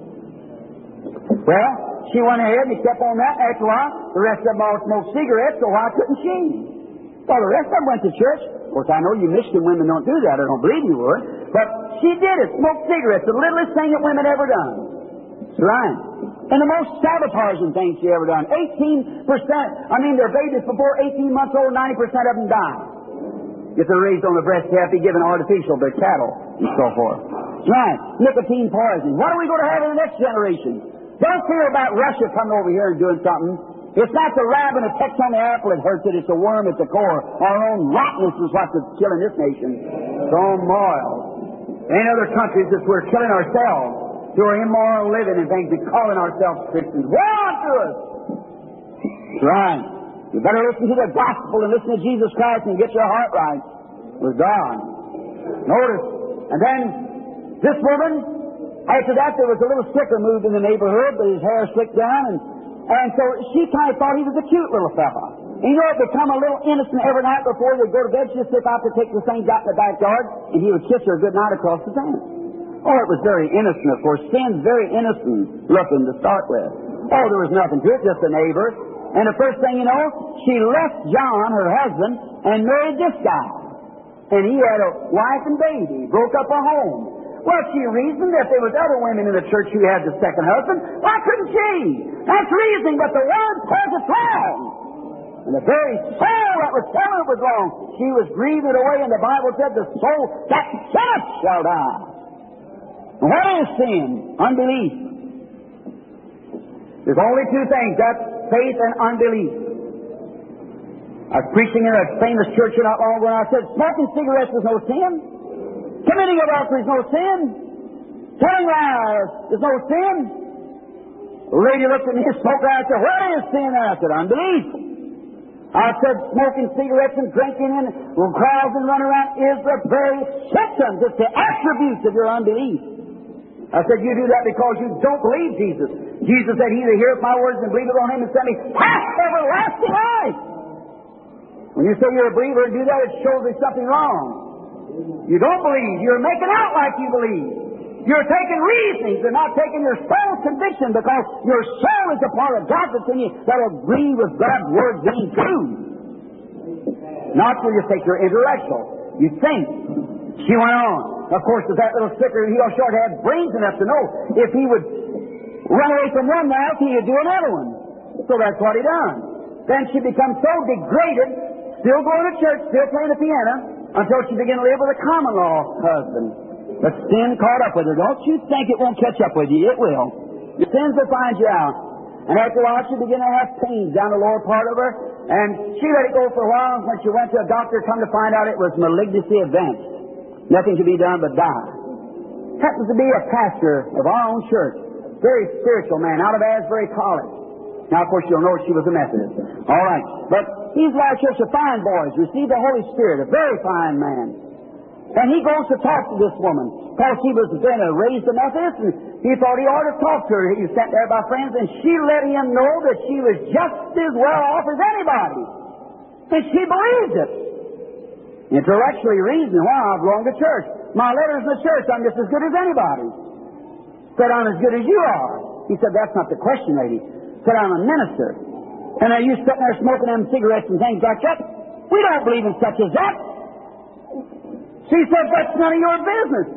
Well, she went ahead and kept on that. After a while, the rest of them all smoked cigarettes, so why couldn't she? Well, the rest of them went to church. Of course, I know you Michigan women don't do that. I don't believe you would. But she did it. Smoked cigarettes. The littlest thing that women ever done. That's right. And the most sabotaging thing she ever done. 18%. Their babies before 18 months old, 90% of them die. If they're raised on the breast, they have to be given artificial, their cattle, and so forth. That's right. Nicotine poisoning. What are we going to have in the next generation? Don't fear about Russia coming over here and doing something. It's not the rabbit that pecks on the apple that hurts it. It's the worm at the core. Our own rottenness is what's killing this nation. It's all moral. In other countries, it's we're killing ourselves through our immoral living and things and calling ourselves Christians. Woe unto us! That's right. You better listen to the gospel and listen to Jesus Christ and get your heart right with God. Notice. And then this woman, after that, there was a little sticker moved in the neighborhood with his hair slicked down, and so she kind of thought he was a cute little fella. And you know, it'd become a little innocent every night before they'd go to bed. She'd slip out to take the things out in the backyard, and he would kiss her good night across the fence. Oh, it was very innocent, of course. Sin's very innocent looking to start with. Oh, there was nothing to it, just a neighbor. And the first thing you know, she left John, her husband, and married this guy. And he had a wife and baby, broke up a home. Well, she reasoned that there was other women in the church who had the second husband. Why couldn't she? That's reasoning, but the Word says it's wrong. And the very soul that was telling it was wrong, she was grieved away, and the Bible said the soul that sinneth shall die. And what is sin? Unbelief. There's only two things, that's faith and unbelief. I was preaching in a famous church not long ago, and I said, smoking cigarettes is no sin. Committing adultery is no sin. Telling lies is no sin. The lady looked at me and spoke out and said, what is sin? And I said, unbelief. I said, smoking cigarettes and drinking and crowds and running around is the very symptoms. It's the attributes of your unbelief. I said, you do that because you don't believe Jesus. Jesus said, he that heareth my words and believeth on him and sent me hath everlasting life. When you say you're a believer and do that, it shows there's something wrong. You don't believe. You're making out like you believe. You're taking reasonings and not taking your soul's conviction, because your soul is a part of God that's in you that agree with God's Word being true. Not till you take your intellectual. You think. She went on. Of course, with that little sticker, he sure had brains enough to know if he would run away from one mouth, he would do another one. So that's what he done. Then she becomes so degraded, still going to church, still playing the piano, until she began to live with a common law husband. But sin caught up with her. Don't you think it won't catch up with you? It will. Your sins will find you out. And after a while, she began to have pains down the lower part of her, and she let it go for a while. When she went to a doctor, come to find out it was malignancy advanced. Nothing could be done but die. Happens to be a pastor of our own church. Very spiritual man, out of Asbury College. Now, of course, you'll know she was a Methodist. All right. But he's like such a fine boy. He's received the Holy Spirit, a very fine man. And he goes to talk to this woman, because he was then raised a Methodist, and he thought he ought to talk to her. He was sent there by friends, and she let him know that she was just as well off as anybody. And she believed it. Intellectually reasoning, well, I belong to church. My letter's in the church. I'm just as good as anybody. Said, I'm as good as you are. He said, that's not the question, lady. Said, I'm a minister. And are you sitting there smoking them cigarettes and things like that? We don't believe in such as that. She said, that's none of your business.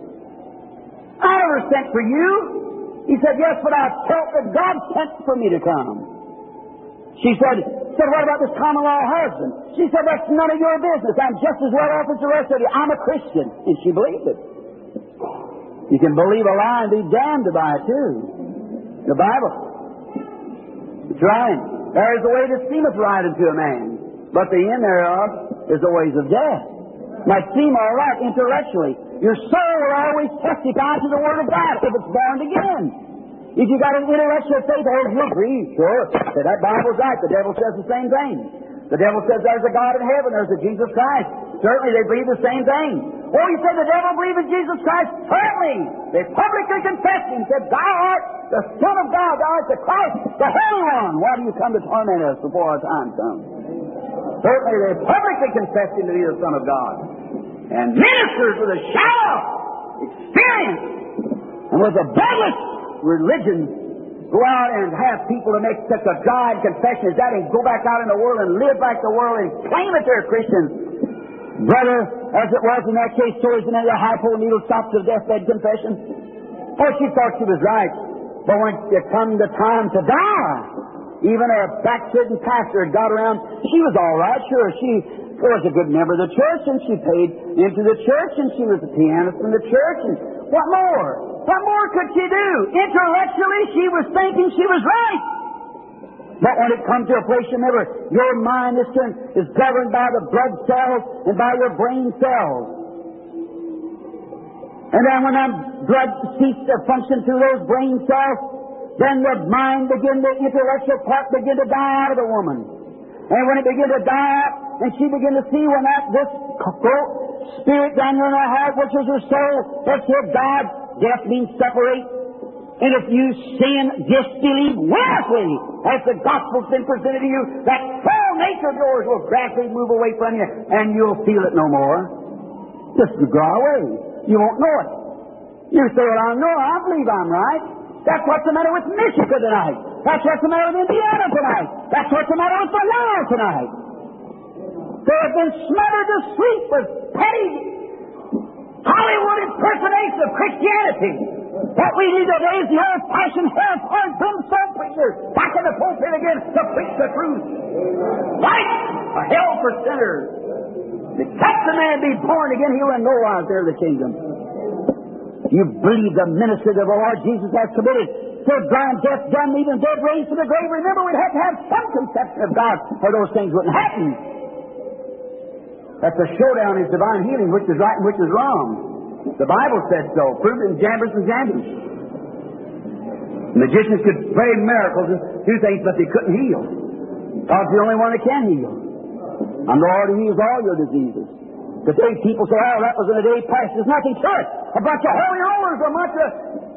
I never sent for you. He said, yes, but I felt that God sent for me to come. She said, what about this common law husband? She said, that's none of your business. I'm just as well off as the rest of you. I'm a Christian. And she believed it. You can believe a lie and be damned by it, too. The Bible. It's right. There is a way that seemeth right unto a man, but the end thereof is the ways of death. Might seem all right intellectually. Your soul will always testify to the Word of God if it's born again. If you got an intellectual faith, you agree, sure. Say, that Bible's right. The devil says the same thing. The devil says there's a God in heaven, there's a Jesus Christ. Certainly they believe the same thing. Oh, you said the devil believes in Jesus Christ? Certainly. They publicly confessed him, said, thou art the Son of God, thou art the Christ, the Holy One. Why do you come to torment us before our time comes? Certainly they publicly confessed him to be the Son of God. And ministers with a shallow experience and with a bloodless religion go out and have people to make such a dry confession as that and go back out in the world and live like the world and claim that they're Christians. Brother, as it was in that case, so isn't it a high pole needle stopped to the deathbed confession? Oh, she thought she was right. But when it come the time to die, even a backslidden pastor had got around, she was all right, sure. She was a good member of the church, and she paid into the church, and she was a pianist in the church, and what more? What more could she do? Intellectually, she was thinking she was right. But when it comes to a place, remember, your mind is governed by the blood cells and by your brain cells. And then when that blood ceases to function through those brain cells, then the mind begin, the intellectual part begin to die out of the woman. And when it began to die out, and she began to see when this spirit down here in her heart, which is her soul, that said God, death means separate. And if you sin, disbelieve willfully, as the gospel's been presented to you, that full nature of yours will gradually move away from you, and you'll feel it no more. Just draw away. You won't know it. You say, well, I believe I'm right. That's what's the matter with Michigan tonight. That's what's the matter with Indiana tonight. That's what's the matter with the world tonight. They have been smothered to sleep with petty Hollywood impersonation of Christianity. What we need today is the old-fashioned hell-torn tombstone preacher back in the pulpit again to preach the truth. Right? A hell for sinners. Except the man be born again, he will in no wise enter the kingdom. You believe the ministry that the Lord Jesus has committed to blind, deaf, dumb, even dead, raised from the grave. Remember, we'd have to have some conception of God, or those things wouldn't happen. That's a showdown in divine healing, which is right and which is wrong. The Bible said so. Proved it in Jambres and Jambres. Magicians could pray miracles and do things, but they couldn't heal. God's the only one that can heal. I'm the Lord who heals all your diseases. Today people say, oh, that was in the day past. There's nothing to it. A bunch of holy rollers, a bunch of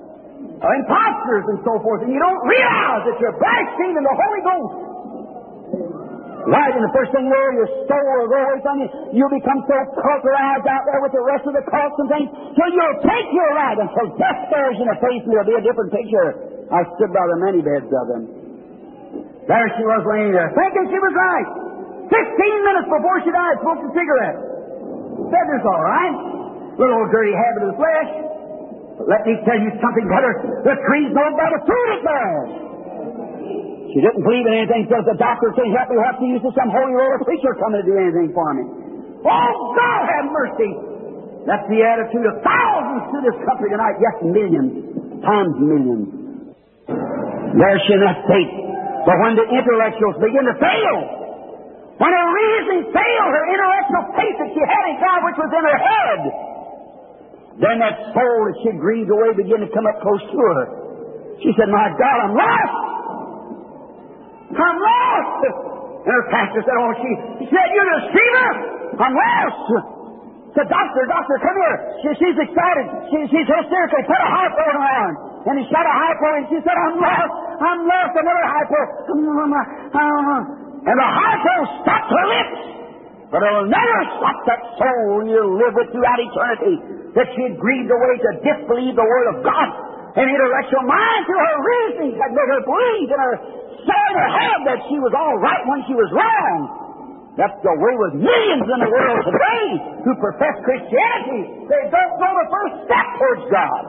imposters and so forth, and you don't realize that you're blaspheming the Holy Ghost. Right, and the first thing there, your soul will go away from you. You'll become so culturized out there with the rest of the cults and things, till you'll take your right until death stares you in the face and there'll be a different picture. I stood by the many beds of them. There she was laying there, thinking she was right. 15 minutes before she died, smoked a cigarette. Said it's all right. Little old dirty habit of the flesh. But let me tell you something better. The tree's known by the fruit it bears. She didn't believe in anything till the doctor said, help me, have to use some holy roller preacher coming to do anything for me. Oh, God have mercy! That's the attitude of thousands to this country tonight. Yes, millions. Times millions. There's she in that state. But when the intellectuals begin to fail, when her reasoning failed, her intellectual faith that she had in God, which was in her head, then that soul that she grieved away began to come up close to her. She said, my God, I'm lost! I'm lost! And her pastor said, oh, she said, you deceiver! I'm lost! Said, doctor, come here. She's excited. She's hysterical. Put a hypo on her arm. And he shot a hypo and she said, I'm lost. Another hypo. And the hypo stopped her lips. But it'll never stop that soul you'll live with throughout eternity. That she had grieved away to disbelieve the Word of God. And intellectual mind through her reasoning had made her believe in her soul in her head that she was all right when she was wrong. That's the way with millions in the world today who profess Christianity. They don't go the first step towards God.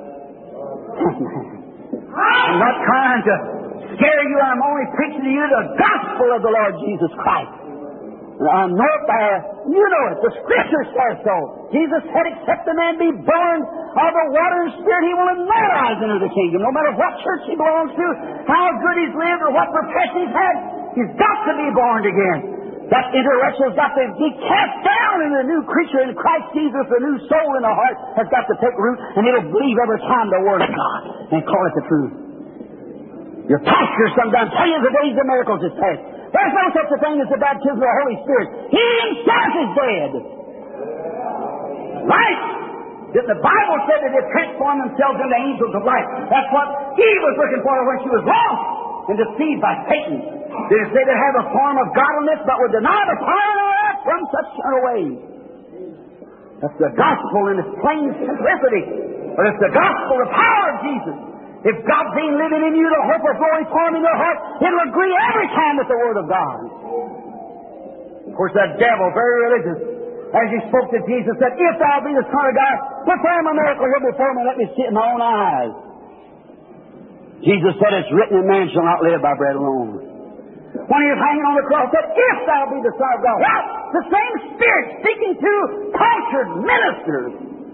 I'm not trying to scare you. I'm only preaching to you the gospel of the Lord Jesus Christ. I know it there. You know it. The Scripture says so. Jesus said, except a man be born of the water and Spirit, he will never rise into the kingdom. No matter what church he belongs to, how good he's lived, or what profession he's had, he's got to be born again. That intellectual's got to be cast down in a new creature in Christ Jesus. A new soul in the heart has got to take root, and it'll believe every time the Word of God and call it the truth. Your pastor sometimes tell you the days of miracles is past. There's no such a thing as the baptism of the Holy Spirit. He himself is dead. Right? The Bible said that they transformed themselves into angels of light. That's what Eve was looking for when she was lost and deceived by Satan. Did it say they have a form of godliness but would deny the power thereof from such turn away? That's the gospel in its plain simplicity. But it's the gospel, the power of Jesus. If God's ain't living in you, the hope of glory form in your heart, it'll agree every time with the Word of God. Of course, that devil, very religious, as he spoke to Jesus, said, if thou be the Son of God, perform a miracle here before me, let me see it in my own eyes. Jesus said, it's written, man shall not live by bread alone. When he was hanging on the cross, said, if thou be the Son of God. Well, the same Spirit speaking to cultured ministers,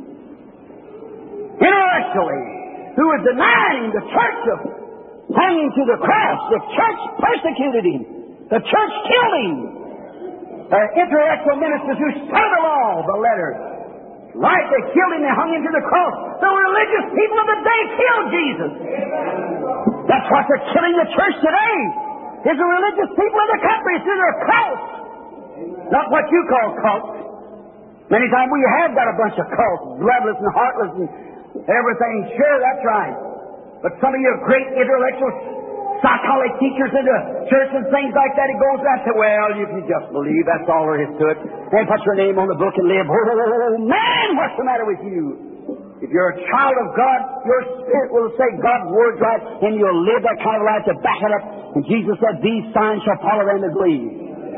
intellectually, who was denying the church of hanging to the cross. The church persecuted him. The church killed him. Intellectual ministers who studied the law, the letters. Right, they killed him, they hung him to the cross. The religious people of the day killed Jesus. That's what they're killing the church today. Is the religious people of the country through their cults. Not what you call cults. Many times we have got a bunch of cults, bloodless and heartless and everything. Sure, that's right. But some of your great intellectual psychology teachers in the church and things like that, it goes back to, well, you can just believe, that's all there is to it. And put your name on the book and live. Oh, man, what's the matter with you? If you're a child of God, your spirit will say God's word's right, and you'll live that kind of life to back it up. And Jesus said, these signs shall follow them that believe.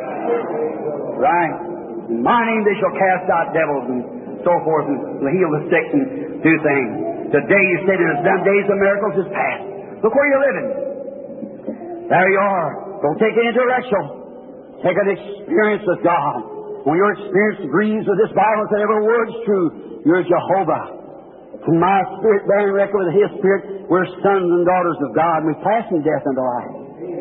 Right. In my name they shall cast out devils and so forth, and heal the sick and do things. Today you say there's done days of miracles is past. Look where you're living. There you are. Don't take it intellectual. Take an experience with God. When your experience agrees with this Bible and says every word's true, you're Jehovah. And my spirit bearing record with his spirit, we're sons and daughters of God. We pass from death into life.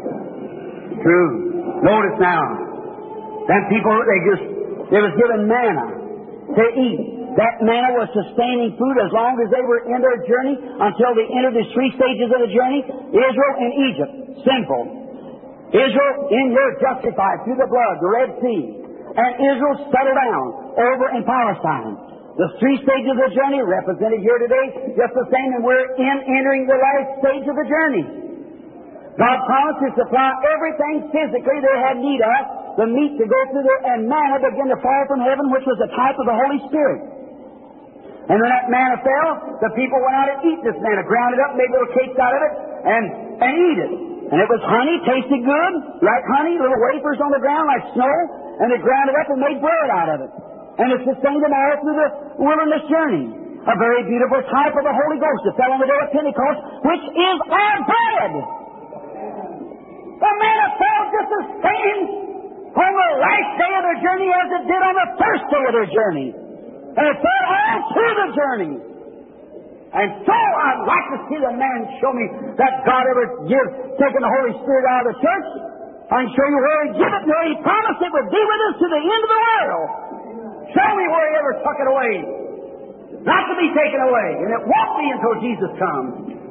True. Notice now. Them people, they was given manna to eat. That manna was sustaining food as long as they were in their journey until they entered the 3 stages of the journey. Israel and Egypt. Simple. Israel in here justified through the blood, the Red Sea. And Israel settled down over in Palestine. The three stages of the journey represented here today, just the same, and we're entering the last stage of the journey. God promised to supply everything physically they had need of, the meat to go through there, and manna began to fall from heaven, which was a type of the Holy Spirit. And when that manna fell, the people went out and eat this manna, ground it up, made little cakes out of it, and eat it. And it was honey, tasted good, like honey, little wafers on the ground like snow, and they ground it up and made bread out of it. And it sustained them all through the wilderness journey. A very beautiful type of the Holy Ghost that fell on the day of Pentecost, which is our bread. The manna fell just the same on the last day of their journey as it did on the first day of their journey. And it fell all through the journey. And so I'd like to see the man show me that God ever taken the Holy Spirit out of the church. I can show you where He gave it, where He promised it would be with us to the end of the world. Show me where He ever took it away. Not to be taken away. And it won't be until Jesus comes.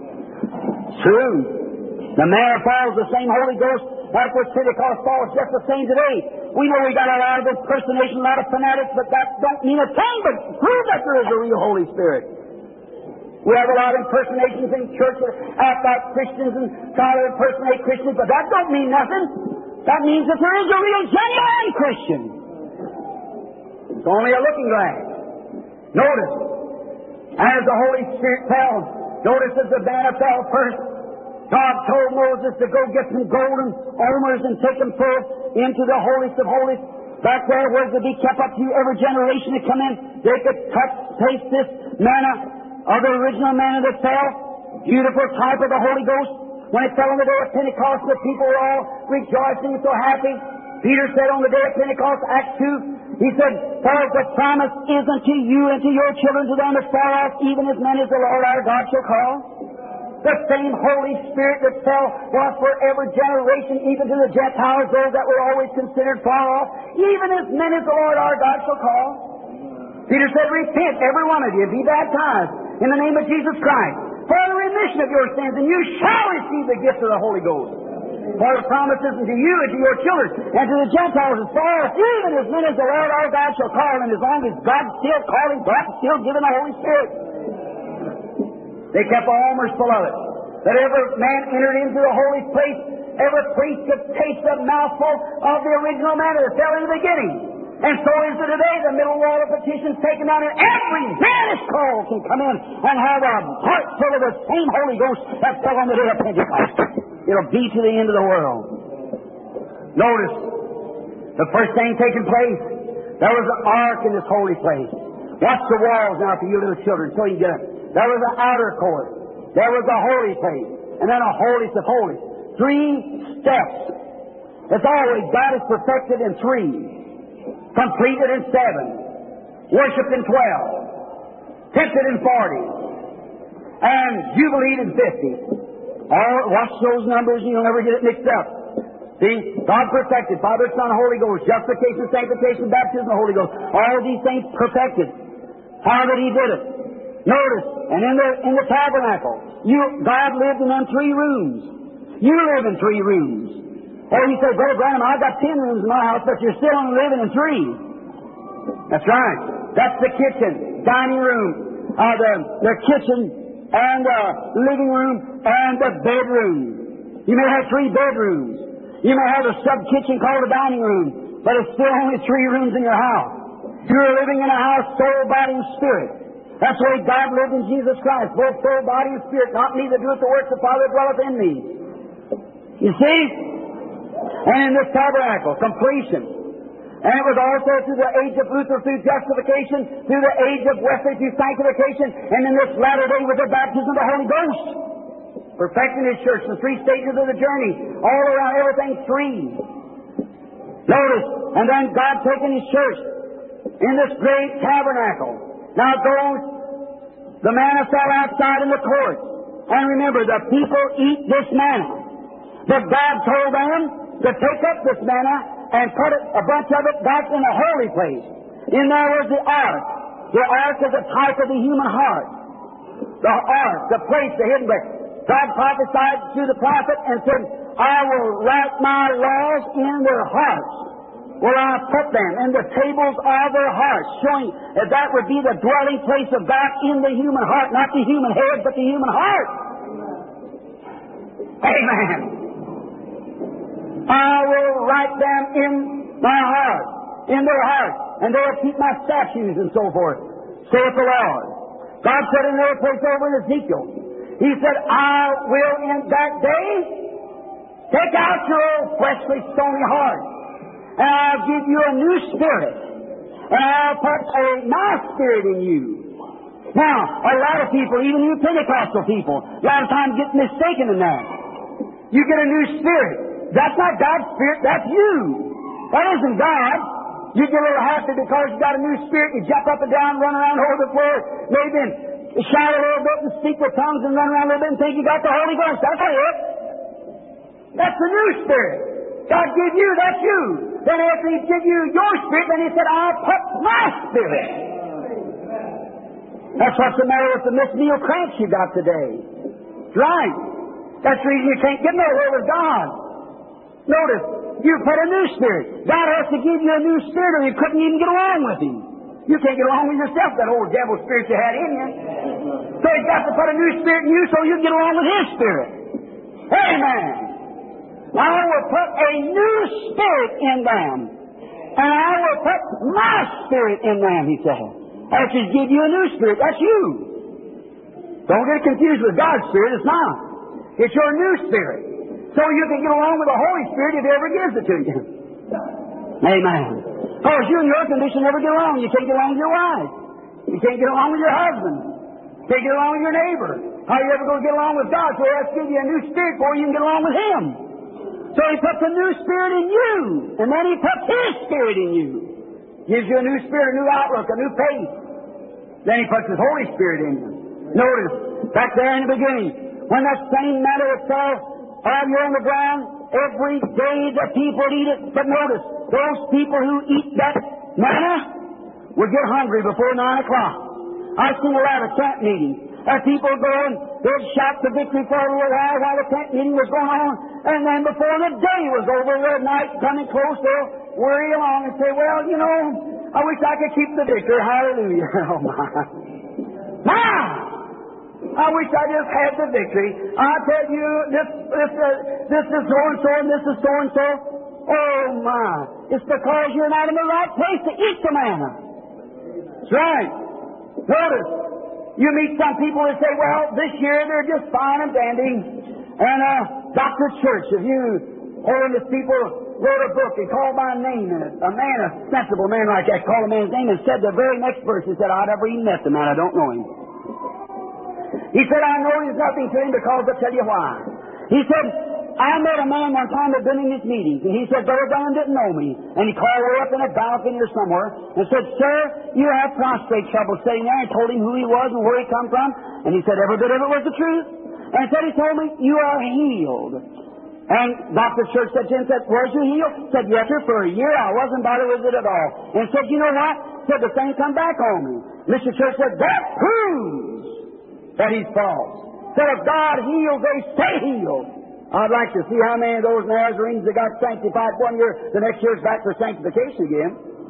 True. The manna falls, the same Holy Ghost. That which Pentecost falls just the same today. We know we got a lot of impersonation, a lot of fanatics, but that don't mean a thing, but prove that there is a real Holy Spirit. We have a lot of impersonations in church that act like Christians and try to impersonate Christians, but that don't mean nothing. That means that there is a real, genuine Christian. It's only a looking glass. Notice, as the Holy Spirit fell, notice as the manna fell first, God told Moses to go get some golden omers and take them forth into the holiest of holies. Back there where to be kept up to every generation to come in. They could touch, taste this manna of the original manna that fell. Beautiful type of the Holy Ghost. When it fell on the day of Pentecost, the people were all rejoicing and so happy. Peter said on the day of Pentecost, Acts 2, he said, "For the promise is unto you and to your children, to them that far off, even as many as the Lord our God shall call." The same Holy Spirit that fell was for every generation, even to the Gentiles, those that were always considered far off, even as many as the Lord our God shall call. Peter said, "Repent, every one of you, and be baptized in the name of Jesus Christ, for the remission of your sins, and you shall receive the gift of the Holy Ghost. For the promises unto you and to your children, and to the Gentiles as far as even as many as the Lord our God shall call." And as long as God's still calling, God's still giving the Holy Spirit. They kept almers full of it. That every man entered into the holy place, every priest could taste a mouthful of the original manna that fell in the beginning. And so is it today. The middle wall of petitions taken down, and every man is called can come in and have a heart full of the same Holy Ghost that fell on the day of Pentecost. It'll be to the end of the world. Notice the first thing taking place. There was an ark in this holy place. Watch the walls now for you little children so you can get it. There was an outer court. There was a holy place. And then a holiest of holies. 3 steps. It's always God is perfected in 3. Completed in 7. Worshipped in 12. Tempted in 40. And jubileed in 50. Watch those numbers and you'll never get it mixed up. See, God perfected. Father, Son, Holy Ghost. Justification, sanctification, baptism, the Holy Ghost. All these things perfected. How did He did it? Notice, and in the tabernacle, God lived in them 3 rooms. You live in 3 rooms. Or you say, "Brother Branham, I've got 10 rooms in my house, but you're still only living in 3. That's right. That's the kitchen, dining room, the kitchen, and the living room, and the bedroom. You may have 3 bedrooms. You may have a sub-kitchen called a dining room, but it's still only 3 rooms in your house. You're living in a house, soul, body, and spirit. That's the way God lived in Jesus Christ, both soul, body, and spirit. Not me that doeth the works, the Father dwelleth in me. You see? And in this tabernacle, completion. And it was also through the age of Luther, through justification, through the age of Wesley, through sanctification, and in this latter day with the baptism of the Holy Ghost. Perfecting His church, the 3 stages of the journey, all around everything 3. Notice, and then God taking His church in this great tabernacle. Now the manna fell outside in the court. And remember, the people eat this manna. But God told them to take up this manna and put a bunch of it back in the holy place. In there was the ark. The ark is a type of the human heart. The ark, the place, the hidden place. God prophesied through the prophet and said, "I will write my laws in their hearts." will I put them in the tables of their hearts, showing that that would be the dwelling place of God in the human heart, not the human head, but the human heart. Amen. I will write them in my heart, in their heart, and they will keep my statutes and so forth, saith the Lord. God said in another place over in Ezekiel, He said, I will in that day take out your old fleshly stony heart, and I'll give you a new spirit, and I'll put my spirit in you. Now, a lot of people, even you Pentecostal people, a lot of times get mistaken in that. You get a new spirit. That's not God's spirit, that's you. That isn't God. You get a little happy because you got a new spirit, you jump up and down, run around over the floor, maybe shout a little bit and speak with tongues and run around a little bit and think you got the Holy Ghost. That's it. That's the new spirit. God gave you, that's you. Then after He gave you your spirit, then He said, I'll put my spirit. That's what's the matter with the Miss Neil cramps you got today. That's right. That's the reason you can't get nowhere with God. Notice, you put a new spirit. God has to give you a new spirit or you couldn't even get along with Him. You can't get along with yourself, that old devil spirit you had in you. So He's got to put a new spirit in you so you can get along with His spirit. Amen. I will put a new spirit in them. And I will put my spirit in them, He said. That should give you a new spirit. That's you. Don't get confused with God's spirit. It's not. It's your new spirit. So you can get along with the Holy Spirit if He ever gives it to you. Amen. Because you and your condition never get along. You can't get along with your wife. You can't get along with your husband. You can't get along with your neighbor. How are you ever going to get along with God? So He has to give you a new spirit before you can get along with Him. So He puts a new spirit in you. And then He puts His spirit in you. Gives you a new spirit, a new outlook, a new faith. Then He puts His Holy Spirit in you. Notice, back there in the beginning, when that same matter itself, you're on the ground, every day the people eat it. But notice, those people who eat that manna will get hungry before 9 o'clock. I've seen a lot of camp meetings. People go and they'd shout the victory for a little while the camp meeting was going on. And then before the day was over, the night coming close, they'll worry along and say, well, you know, I wish I could keep the victory. Hallelujah. Oh, my. I wish I just had the victory. I tell you, this is so-and-so and this is so-and-so. Oh, my. It's because you're not in the right place to eat the manna. That's right. Notice, you meet some people that say, well, this year they're just fine and dandy. And Dr. Church, if you holiness people wrote a book and called my name in it, a sensible man like that, called a man's name and said the very next verse, he said, I've never even met the man, I don't know him. He said, I know there's nothing to him because I'll tell you why. He said, I met a man one time that had been in his meetings, and he said, Brother Brown didn't know me. And he called way up in a balcony or somewhere and said, Sir, you have prostate trouble, sitting there, and told him who he was and where he come from. And he said, every bit of it was the truth. And said, he told me, you are healed. And Dr. Church said to him, where's you healed? Said, yes, sir, for a year I wasn't bothered with it at all. And said, you know what? Said, the thing come back on me. Mr. Church said, that proves that he's false. Said, if God heals, they stay healed. I'd like to see how many of those Nazarenes that got sanctified one year, the next year's back for sanctification again.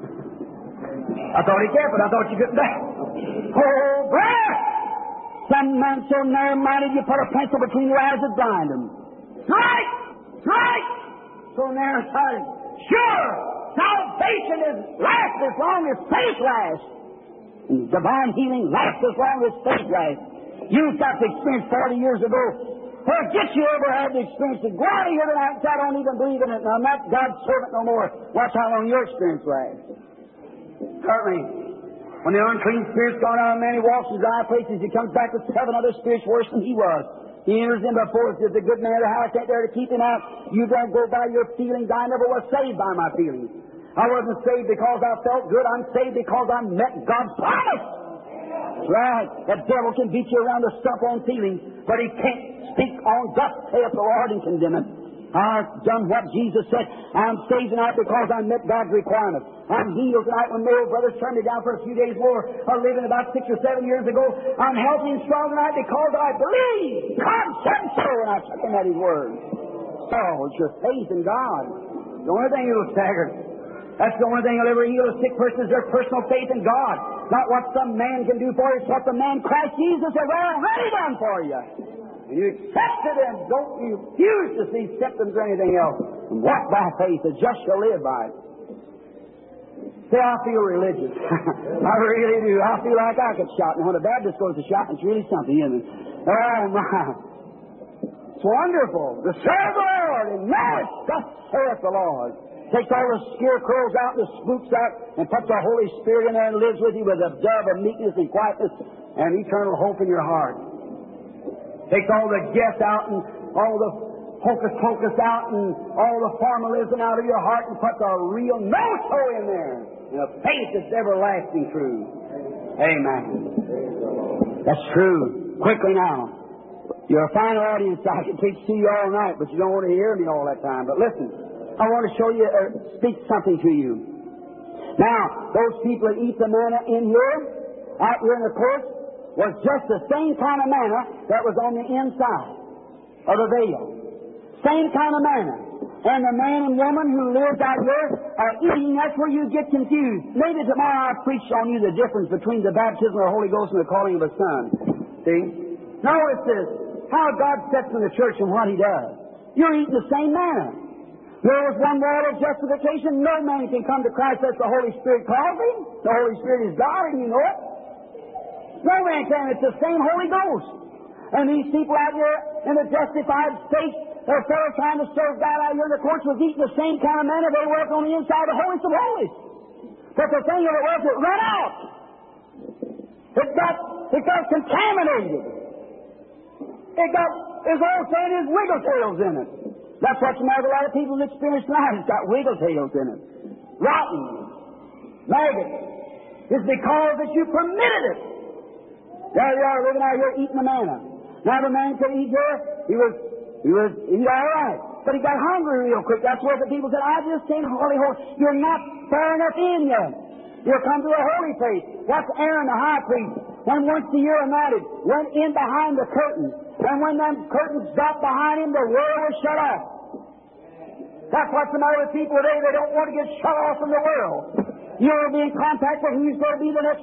I thought he kept it. I thought you couldn't back. Oh, breath! Some man so narrow-minded you put a pencil between your eyes and blind them. Right! Right! So narrow-minded. Sure! Salvation is lasts as long as faith lasts. And divine healing lasts as long as faith lasts. You got the experience 40 years ago. Forget you ever had the experience. Go out of here tonight and say, I don't even believe in it. And I'm not God's servant no more. Watch how long your experience lasts. Certainly, when the unclean spirit's gone out of man, he walks his high places. He comes back with 7 other spirits worse than he was. He enters in before us. If the good man of the house ain't there to keep him out, you don't go by your feelings. I never was saved by my feelings. I wasn't saved because I felt good. I'm saved because I met God's promise. Right. The devil can beat you around the stump on feelings, but he can't speak on thus saith the Lord and condemn it. I've done what Jesus said. I'm saved tonight because I met God's requirements. I'm healed tonight when my old brothers turned me down for a few days more. I lived about 6 or 7 years ago. I'm healthy and strong tonight because I believe. God said so, and I took him at his word. Oh, it's your faith in God. The only thing you'll stagger. That's the only thing that'll ever heal a sick person is their personal faith in God. Not what some man can do for you, it's what the man Christ Jesus has already done for you. And you accept it and don't refuse to see symptoms or anything else. And walk by faith, the just shall live by it. Say, I feel religious. I really do. I feel like I could shout. And when a Baptist goes to shout, it's really something, isn't it? Oh, my. It's wonderful. To serve the Lord and know it, thus saith the Lord. Takes all the scarecrows out, the spooks out, and puts the Holy Spirit in there and lives with you with a dove of meekness and quietness and eternal hope in your heart. Takes all the guess out and all the hocus-pocus out and all the formalism out of your heart and puts a real no-so in there. And a faith that's everlasting true. Amen. That's true. Quickly now. You're a fine audience. I can preach to you all night, but you don't want to hear me all that time. But listen, I want to show you, speak something to you. Now, those people that eat the manna in here, out here in the court, was just the same kind of manna that was on the inside of the veil. Same kind of manna. And the man and woman who lives out here are eating. That's where you get confused. Maybe tomorrow I'll preach on you the difference between the baptism of the Holy Ghost and the calling of the Son. See? Notice this. How God sets in the church and what He does. You're eating the same manna. There was one word of justification. No man can come to Christ unless the Holy Spirit calls him. The Holy Spirit is God, and you know it. No man can. It's the same Holy Ghost. And these people out here in the justified state, their fellow trying to serve God out here in the courts was eating the same kind of manna they were on the inside of the holiest of holies. But the thing of it was, it ran out. It got contaminated. It got, as old saying is, wiggle tails in it. That's what's the matter with a lot of people's experience tonight. It's got wiggle tails in it. Rotten. Maggots. It's because that you permitted it. There you are, living out here eating the manna. Now the man could eat here. He was all right. But he got hungry real quick. That's where the people said, I just can't holy. You're not far enough in yet. You'll come to a holy place. That's Aaron the high priest. When once a year anointed, went in behind the curtain. And when them curtains dropped behind him, the world was shut off. That's what's the matter with people today. They don't want to get shut off from the world. You'll be in contact with who's going to be the next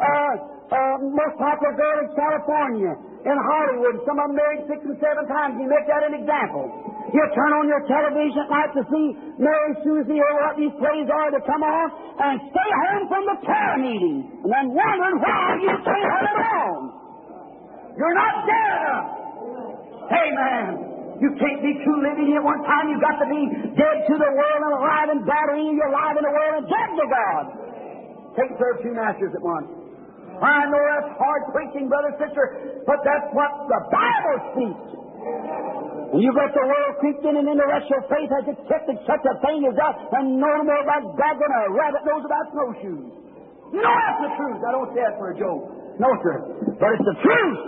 most popular girl in California, in Hollywood. Some of them married 6 and 7 times. You make that an example. You turn on your television at night to see Mary Susie or what these plays are to come on, and stay home from the prayer meeting, and then wondering why you can't have it on. You're not dead enough. Amen. You can't be true living at one time. You've got to be dead to the world and alive and battering. You're alive in the world and dead to God. Can't serve 2 masters at once. I know that's hard preaching, brother, sister, but that's what the Bible speaks. And you've let the world creep in, and intellectual faith has accepted such a thing as that, and no more about God than a rabbit knows about snowshoes. You know that's the truth. I don't say that for a joke. No, sir. But it's the truth.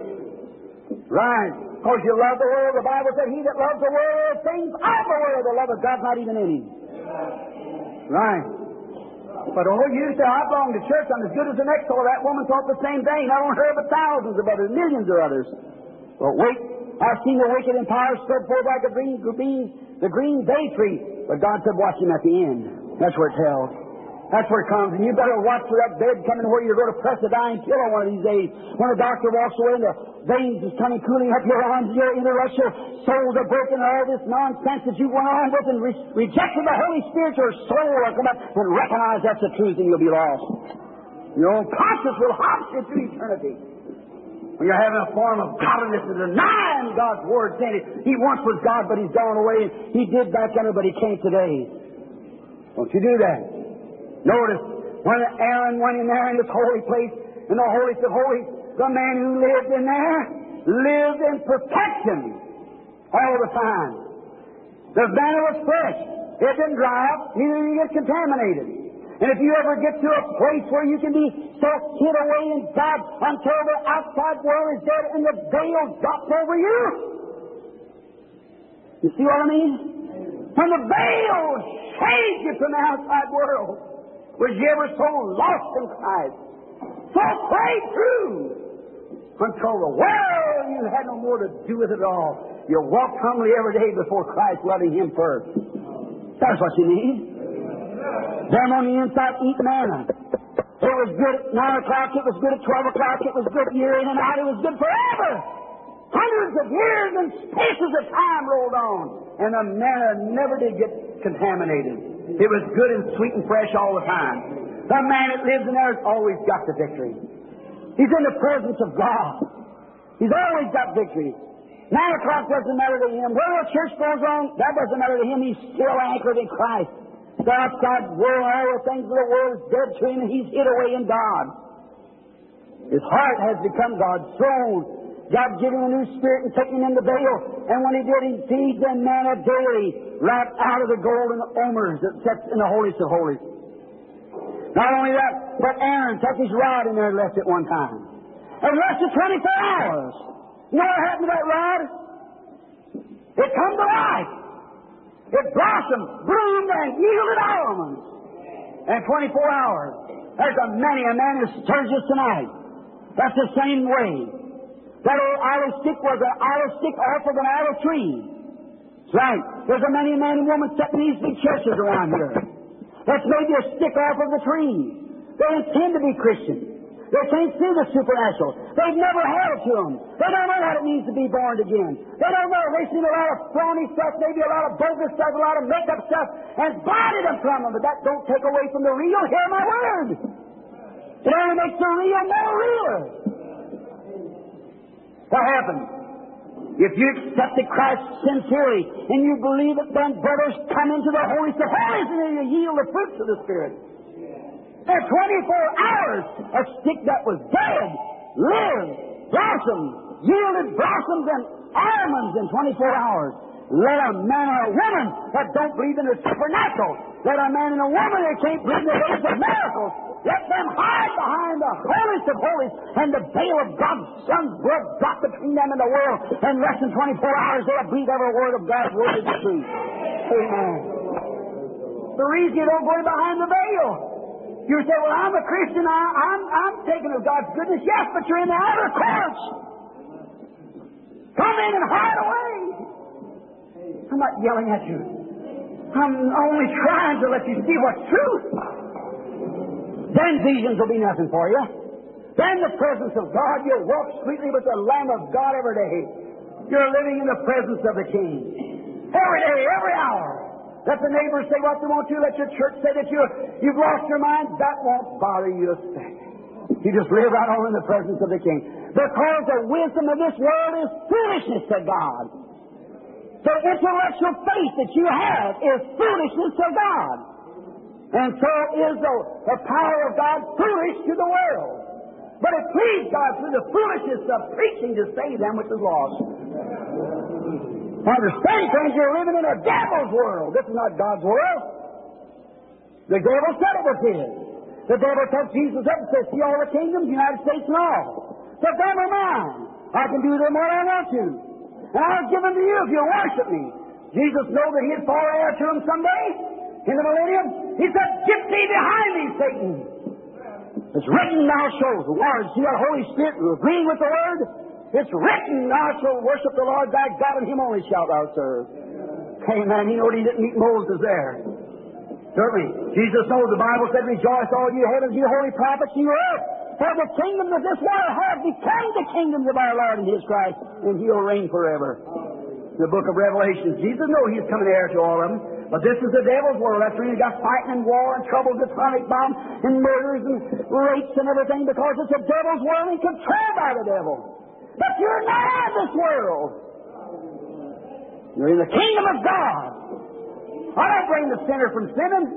Right. Because you love the world. The Bible said, he that loves the world, things of the world, the love of God's not even in him. Right. But you say, I belong to church, I'm as good as the next door. That woman thought the same thing. Not only her, but thousands of others, millions of others. But wait, I've seen the wicked in power spread forth like the green bay tree. But God said, watch him at the end. That's where it's held. That's where it comes. And you better watch for that bed coming where you're going to press a dying pill on one of these days. When the doctor walks away and the veins is coming cooling up your arms, your intellectual souls are broken, and all this nonsense that you went on with and rejected the Holy Spirit, your soul will come up and recognize that's the truth, and you'll be lost. Your own conscience will haunt you through eternity. When you're having a form of godliness and denying God's word, saying he once was God, but he's gone away. He did back then, but he can't today. Don't you do that. Notice, when Aaron went in there in this holy place, in the holiest of holies, the man who lived in there lived in perfection all the time. The manna was fresh. It didn't dry up, neither did it get contaminated. And if you ever get to a place where you can be so hid away in God until the outside world is dead and the veil drops over you. You see what I mean? When the veil shades you from the outside world, was you ever so lost in Christ, so prayed through, until the world you had no more to do with it all. You walked humbly every day before Christ, loving him first. That's what you need. Them on the inside eat manna. It was good at 9 o'clock, it was good at 12 o'clock, it was good year in and out, it was good forever. Hundreds of years and spaces of time rolled on, and the manna never did get contaminated. It was good and sweet and fresh all the time. The man that lives in there has always got the victory. He's in the presence of God. He's always got victory. 9 o'clock doesn't matter to him. Whether the church goes on, that doesn't matter to him. He's still anchored in Christ. The outside world, all the things of the world is dead to him, and he's hid away in God. His heart has become God's throne. God gave him a new spirit and taken him in the veil. And when he did, he feeds them manna daily, right out of the golden omers that sits in the holiest of holies. Not only that, but Aaron took his rod in there and left it one time. And left it 24 hours. You know what happened to that rod? It come to life. It blossomed, bloomed, and yielded almonds. And 24 hours. There's a man who stirs us tonight. That's the same way. That old olive stick was an olive stick off of an olive tree. That's right. There's a many man and woman sitting in these big churches around here. That's maybe a stick off of the tree. They intend to be Christian. They can't see the supernatural. They've never had it to them. They don't know what it means to be born again. They don't know. They've seen a lot of phony stuff, maybe a lot of bogus stuff, a lot of make-up stuff, and blinded them from them. But that don't take away from the real. Hear my word. It only makes the real more real. What happened? If you accepted Christ sincerely and you believe it, then brothers, come into the holiest of holies and you yield the fruits of the Spirit. In 24 hours, a stick that was dead lived, blossomed, yielded blossoms and almonds in 24 hours. Let a man or a woman that don't believe in the supernatural, let a man and a woman that can't believe in the ways of miracles, let them hide behind the holiest of holies and the veil of God's Son's blood drop between them and the world. In less than 24 hours, they'll believe every word of God's word is the truth. Amen. The reason you don't go in behind the veil. You say, well, I'm a Christian. I'm taken of God's goodness. Yes, but you're in the outer courts. Come in and hide away. I'm not yelling at you. I'm only trying to let you see what's truth. Then visions will be nothing for you. Then the presence of God, you'll walk sweetly with the Lamb of God every day. You're living in the presence of the King. Every day, every hour. Let the neighbors say what they want to. Let your church say that you've lost your mind. That won't bother you a speck. You just live right on in the presence of the King. Because the wisdom of this world is foolishness to God. The intellectual faith that you have is foolishness to God. And so is the power of God foolish to the world. But it pleased God through the foolishness of preaching to save them which is lost. Understand, friends, you're living in a devil's world. This is not God's world. The devil said it was his. The devil took Jesus up and said, see all the kingdoms, United States and all. So them are mine. I can do them what I want to. And I'll give them to you if you worship me. Jesus knew that he'd fall heir to him someday in the millennium. He said, get thee behind me, Satan. It's written, thou shalt. See our Holy Spirit agreeing with the Word? It's written, thou shalt worship the Lord thy God, and him only shalt thou serve. Amen. He knew he didn't meet Moses there. Certainly. Jesus knows the Bible said, rejoice all you heavens, you holy prophets, you earth. For the kingdoms of this world have become the kingdoms of our Lord and his Christ, and he'll reign forever. The book of Revelation. Jesus knows he's coming heir to all of them. But this is the devil's world. That's where you've got fighting and war and troubles, atomic bombs and murders and rapes and everything, because it's the devil's world and controlled by the devil. But you're not in this world. You're in the kingdom of God. I don't blame the sinner from sinning.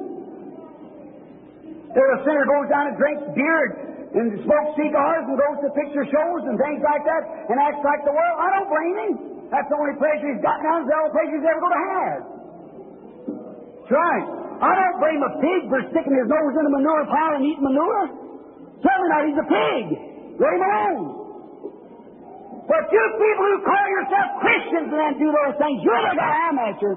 If a sinner goes down and drinks beer and smokes cigars and goes to picture shows and things like that and acts like the world, I don't blame him. That's the only pleasure he's got now. It's the only pleasure he's ever going to have. That's right. I don't blame a pig for sticking his nose in a manure pile and eating manure. Certainly not. He's a pig. Leave him alone. But you people who call yourself Christians and then do those things, you're the guy I'm after.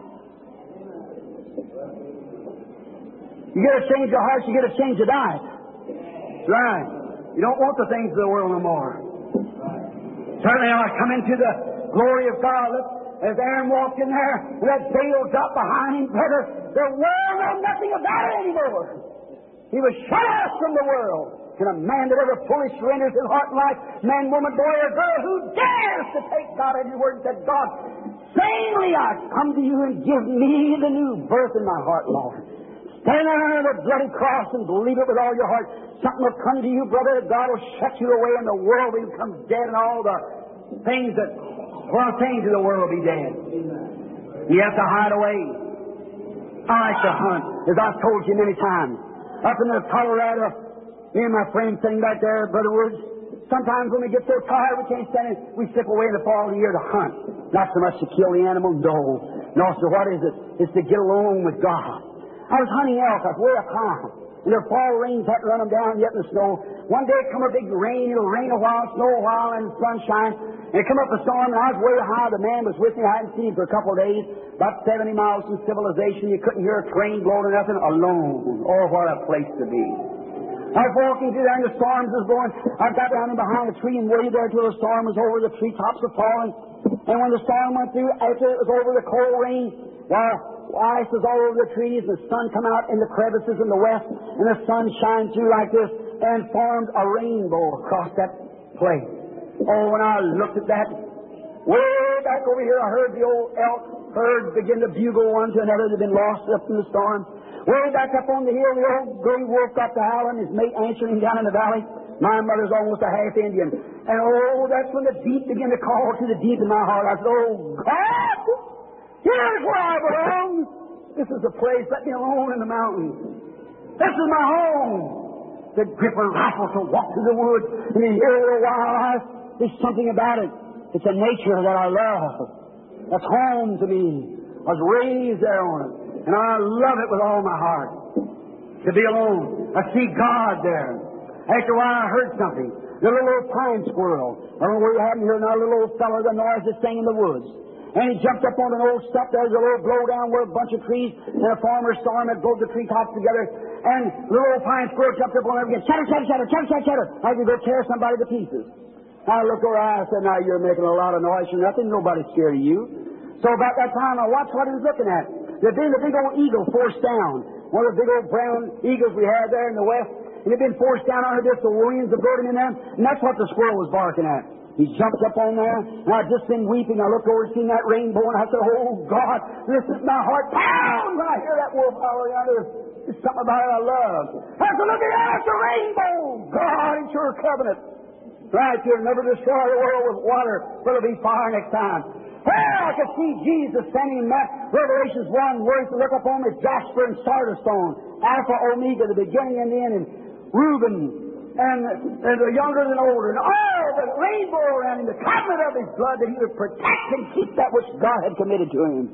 You got to change your hearts. You got to change your diet. That's right. You don't want the things of the world no more. Certainly, I come into the glory of God. As Aaron walked in there, that veil dropped behind him, brother. The world will nothing about it anymore. He was shut off from the world. Can a man that ever fully surrenders his heart and life, man, woman, boy, or girl, who dares to take God at His word and said, God, sayingly I come to you and give me the new birth in my heart, Lord. Stand under the bloody cross and believe it with all your heart. Something will come to you, brother. God will shut you away and the world will become dead and all the things that things of the world will be dead. You have to hide away. I like to hunt, as I've told you many times. Up in the Colorado, me and my friend sitting back there, Brother Woods, sometimes when we get so tired we can't stand it, we slip away in the fall of the year to hunt. Not so much to kill the animal, no, so what is it? It's to get alone with God. I was hunting elk. I was way up high. And the fall rains hadn't run them down yet in the snow. One day come a big rain. It'll rain a while, snow a while, and sunshine. And it come up a storm, and I was way high. The man was with me. I hadn't seen him for a couple of days. About 70 miles from civilization. You couldn't hear a train blowing or nothing. Alone. Oh, what a place to be. I was walking through there, and the storms was blowing. I got down in behind a tree and waited there till the storm was over. The treetops were falling. And when the storm went through, after it was over, the cold rain, ice was all over the trees, the sun come out in the crevices in the west, and the sun shined through like this and formed a rainbow across that place. Oh, when I looked at that, way back over here, I heard the old elk herd begin to bugle one to another that had been lost up in the storm. Way back up on the hill, the old gray wolf got to howling, his mate answering him down in the valley. My mother's almost a half Indian. And oh, that's when the deep began to call to the deep in my heart. I said, oh, God! Here's where I belong. This is the place. Let me alone in the mountains. This is my home. To grip a rifle, to walk through the woods, and to hear a little wildlife. There's something about it. It's a nature that I love. That's home to me. I was raised there on it. And I love it with all my heart. To be alone. I see God there. After a while I heard something. The little old pine squirrel. I don't know where you have him here now, little old fellow, the noise that sang in the woods. And he jumped up on an old stump. There's a little blow down where a bunch of trees and a farmer's storm had blowed the treetops together. And little old pine squirrel jumped up on it again. Chatter, chatter, chatter, chatter, chatter, chatter. I could go tear somebody to pieces. I looked over and I said, now you're making a lot of noise for nothing. Nobody's scared of you. So about that time I watched what he was looking at. There'd been a big old eagle forced down. One of the big old brown eagles we had there in the west. And he'd been forced down under this. The winds had brought him in there. And that's what the squirrel was barking at. He jumped up on there, and I'd just been weeping. I looked over and seen that rainbow, and I said, oh, God, this is my heart pound when I hear that wolf holler yonder. There's something about it I love. I said, look at that, it's a rainbow. God, it's your covenant. Right, you'll never destroy the world with water, but it'll be fire next time. Well, I could see Jesus standing in that Revelations 1, where to look upon with jasper and sardis stone, Alpha, Omega, the beginning and the end, and Reuben, and the younger and older, and all the rainbow around him, the covenant of his blood, that he would protect and keep that which God had committed to him.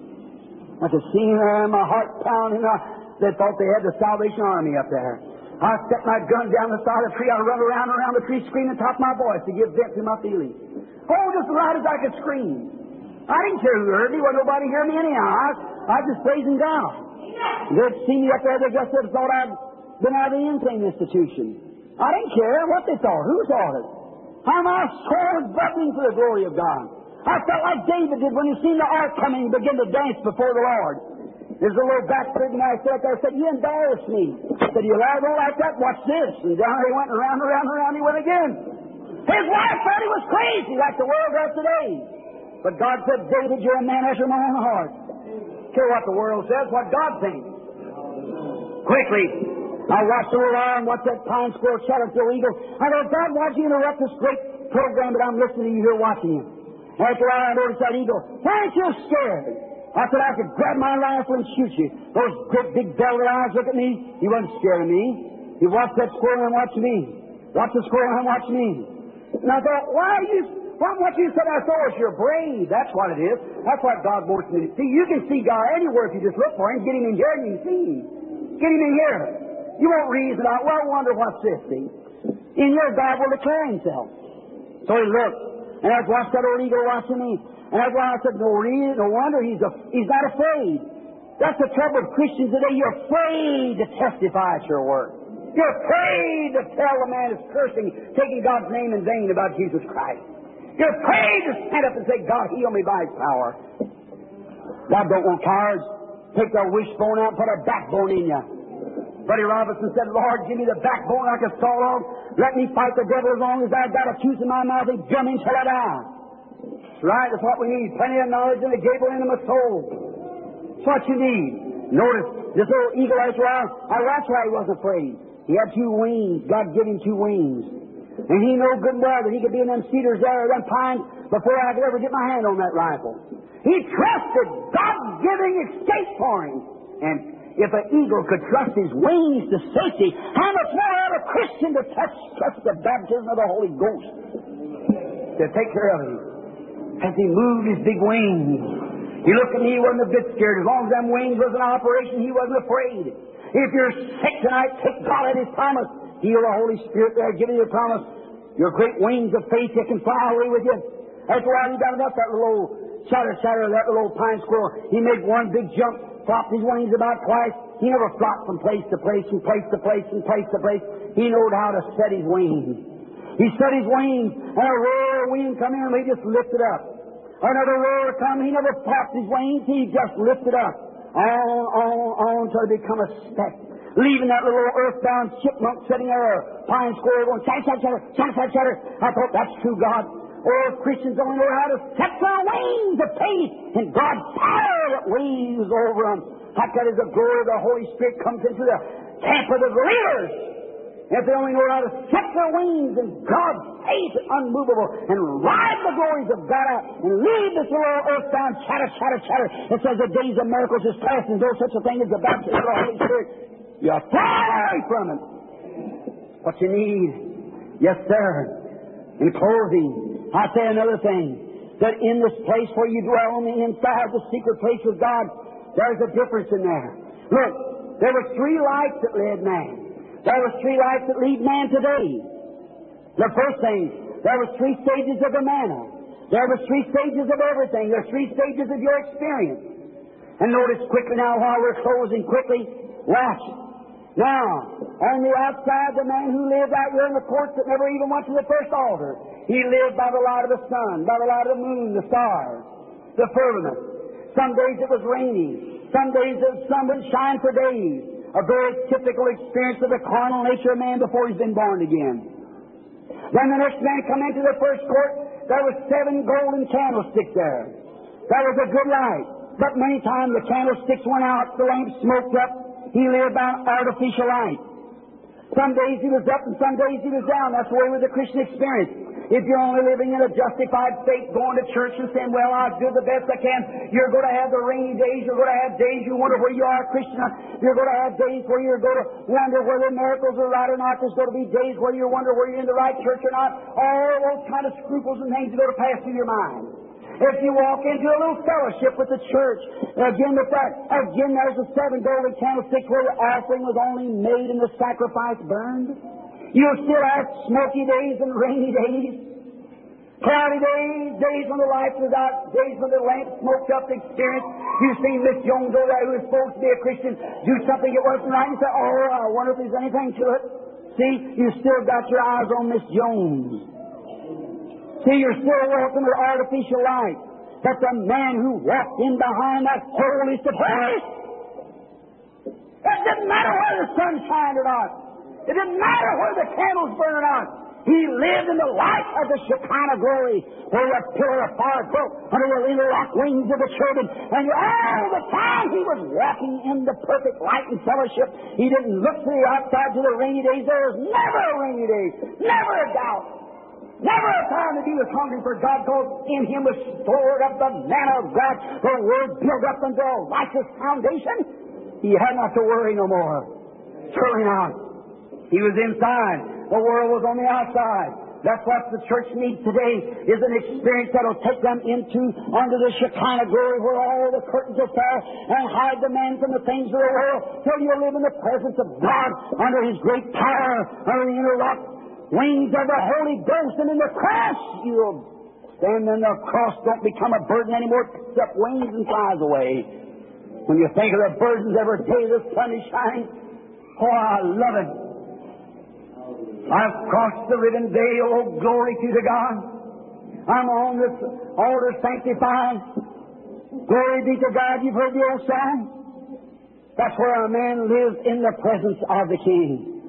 I could see him there, my heart pounding. They thought they had the Salvation Army up there. I set my gun down the side of the tree. I run around the tree, screaming top of my voice to give vent to my feelings. Oh, just as loud as I could scream. I didn't care who heard me. Wasn't nobody hear me anyhow. I was just praising God. They'd see me up there. They just thought I'd been out of the insane institution. I didn't care what they thought. Who thought it? How my soul was bubbling for the glory of God. I felt like David did when he seen the ark coming and began to dance before the Lord. There's a little backslidden guy sat there and said, you embarrass me. I said, you allowed to like that? Watch this. And down he went, and around he went again. His wife thought he was crazy like the world does today. But God said, David, you're a man after my own heart. Care what the world says, what God thinks. Quickly, I watched the little arm, watched that pine squirrel chatter to the eagle. I thought, God, why'd you interrupt this great program that I'm listening to you here watching you? After a while, I noticed that eagle. Why aren't you scared? I said, I could grab my rifle and shoot you. Those great big velvet eyes look at me. He wasn't scared of me. He watched that squirrel and watched me. Watched the squirrel and watched me. And I thought, what you said I saw was you're brave. That's what it is. That's what God wants me to see. You can see God anywhere if you just look for Him. Get Him in here and you can see Him. Get Him in here. You won't reason out, well, I wonder what's this, see? In here, God will declare Himself. So he looked, and I watched that old eagle watching me. And that's why I said, no wonder he's not afraid. That's the trouble with Christians today. You're afraid to testify at your work. You're afraid to tell a man is cursing, taking God's name in vain about Jesus Christ. You're afraid to stand up and say, God, heal me by His power. God don't want cowards. take the wishbone out and put a backbone in you. Buddy Robinson said, Lord, give me the backbone like a saw log. Let me fight the devil as long as I've got a tooth in my mouth and gum until I die. That's right, that's what we need. Plenty of knowledge in the gable end of my soul. That's what you need. Notice, this little eagle as well, that's why he wasn't afraid. He had 2 wings. God gave him 2 wings. And he knew good and well that he could be in them cedars there or them pines before I could ever get my hand on that rifle. He trusted God-giving escape for him. And if an eagle could trust his wings to safety, how much more ought a Christian to trust the baptism of the Holy Ghost to take care of him? As he moved his big wings, he looked at me, he wasn't a bit scared. As long as them wings was in operation, he wasn't afraid. If you're sick tonight, take God at His promise. Heal the Holy Spirit there, give you the promise. Your great wings of faith, you can fly away with you. That's why he done enough, that little chatter, that little pine squirrel. He made one big jump, flopped his wings about twice. He never flopped from place to place, from place to place, from place to place. He knowed how to set his wings. He set his wings, and a roar of wind come in, and he just lifted up. Another roar come, he never flopped his wings, he just lifted up. On till it become a speck. Leaving that little earthbound chipmunk sitting there, pine squirrel going, chatter. I thought, that's true, God. Oh, Christians only know how to set their wings of faith, and God's power that waves over them. Like that as the glory of the Holy Spirit comes into the camp of the believers. If they only know how to set their wings in God's faith unmovable and ride the glories of God out and leave this little earthbound chatter. It says the days of miracles is past and no such a thing as the baptism of the Holy Spirit. You're far away from it. What you need. Yes, sir. In closing, I say another thing. That in this place where you dwell on the inside, the secret place with God, there's a difference in there. Look, there were 3 lights that led man. There were 3 lights that lead man today. The first thing, there were 3 stages of the manna. There were 3 stages of everything. There are 3 stages of your experience. And notice quickly now while we're closing quickly, watch. Now, on the outside, the man who lived out here in the courts that never even went to the first altar, he lived by the light of the sun, by the light of the moon, the stars, the firmament. Some days it was rainy. Some days the sun would shine for days. A very typical experience of the carnal nature of man before he's been born again. Then the next man come into the first court. There were 7 golden candlesticks there. That was a good light. But many times the candlesticks went out, the lamp smoked up. He lived by artificial light. Some days he was up and some days he was down. That's the way with the Christian experience. If you're only living in a justified state, going to church and saying, well, I'll do the best I can, you're going to have the rainy days. You're going to have days you wonder where you are a Christian. You're going to have days where you're going to wonder whether miracles are right or not. There's going to be days where you wonder whether you're in the right church or not. All those kind of scruples and things are going to pass through your mind. If you walk into a little fellowship with the church, again there's the 7 golden candlesticks where the offering was only made and the sacrifice burned. You'll still have smoky days and rainy days, cloudy days, days when the light was out, days when the lamp smoked up the experience. You've seen Miss Jones over there, who is supposed to be a Christian, do something that wasn't right, and you say, oh, I wonder if there's anything to it. See, you still got your eyes on Miss Jones. See, you're still walking with artificial light. But the man who walked in behind that holiest of holies, it didn't matter whether the sun shined or not. It didn't matter whether the candles burned or not. He lived in the light of the Shekinah glory, where the pillar of fire broke under the interlocked wings of the cherubim. And all the time he was walking in the perfect light and fellowship. He didn't look to the outside to the rainy days. There was never a rainy day, never a doubt. Never a time that he was hungry for God, because in him was stored up the manna of God, the Word built up unto a righteous foundation. He had not to worry no more. Surely not. He was inside. The world was on the outside. That's what the church needs today, is an experience that will take them under the Shekinah glory, where all the curtains will fall and hide the man from the things of the world, till you live in the presence of God under His great power, under the interlocked wings of the Holy Ghost. And in the cross, you'll stand in the cross, don't become a burden anymore, except wings and flies away. When you think of the burdens every day the sun is shining, oh, I love it. I've crossed the ribbon day, oh, glory to the God. I'm on this altar sanctified. Glory be to God. You've heard the old song. That's where a man lives in the presence of the King.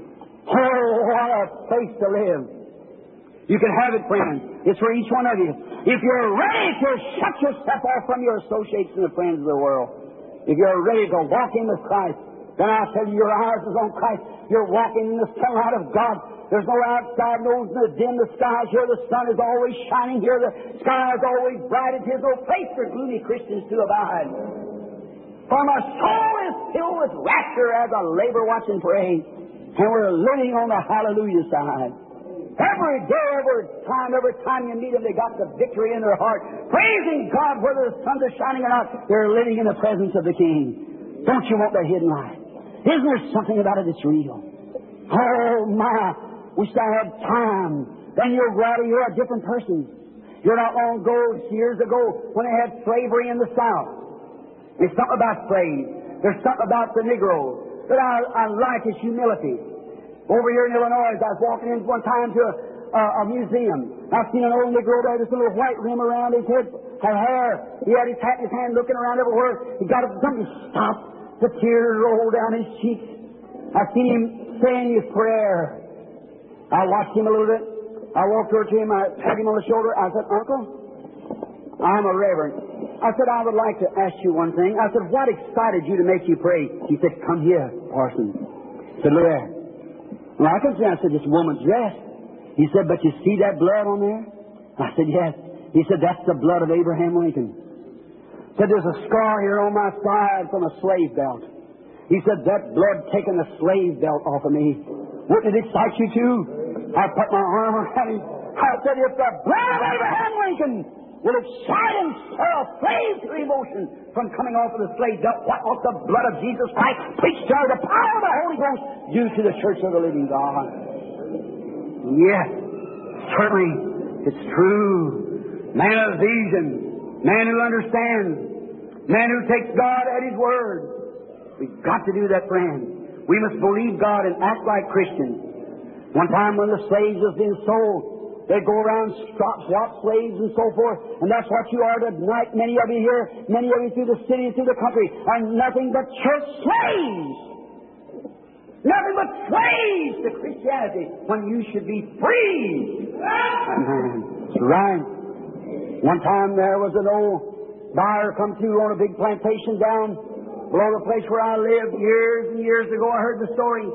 Oh, what a place to live. You can have it, friends. It's for each one of you. If you're ready to shut yourself off from your associates and the friends of the world, if you're ready to walk in with Christ, then I tell you, your eyes is on Christ. You're walking in the sunlight of God. There's no outside nose in the dim. The skies here, the sun is always shining here. The sky is always bright. It is no place for gloomy Christians to abide. For my soul is filled with rapture as I labor, watch, and pray. And we're living on the hallelujah side. Every day, every time you meet them, they got the victory in their heart. Praising God whether the sun is shining or not. They're living in the presence of the King. Don't you want that hidden life? Isn't there something about it that's real? Oh, my. Wish I had time. Then you're a different person. You're not long ago, years ago, when they had slavery in the South. There's something about slaves. There's something about the Negro that I like his humility. Over here in Illinois, I was walking in one time to a museum. I've seen an old Negro there, just a little white rim around his head, had hair. He had his hat in his hand, looking around everywhere. He got up, something stopped. The tears rolled down his cheeks. I've seen him saying his prayer. I watched him a little bit. I walked over to him. I patted him on the shoulder. I said, "Uncle, I'm a reverend." I said, "I would like to ask you one thing." I said, "What excited you to make you pray?" He said, "Come here, parson." I said, "Look there." Well, I could see. I said, "This woman's dress." He said, "But you see that blood on there?" I said, "Yes." He said, "That's the blood of Abraham Lincoln." He said, "There's a scar here on my side from a slave belt." He said, "That blood taking the slave belt off of me. Wouldn't it excite you too?" I put my arm around him. I said, "If the blood of Abraham Lincoln will excite and stir a slave to emotion from coming off of the slave belt, what ought the blood of Jesus Christ, preached under the power of the Holy Ghost, do to the church of the living God?" Yes, certainly, it's true. Man of vision, man who understands, man who takes God at His word. We've got to do that, friend. We must believe God and act like Christians. One time when the slaves was being sold, they'd go around, swap slaves and so forth, and that's what you are tonight. Many of you here, many of you through the city and through the country, are nothing but church slaves. Nothing but slaves to Christianity when you should be free. That's right. One time there was an old buyer come through on a big plantation down below the place where I lived years and years ago. I heard the story.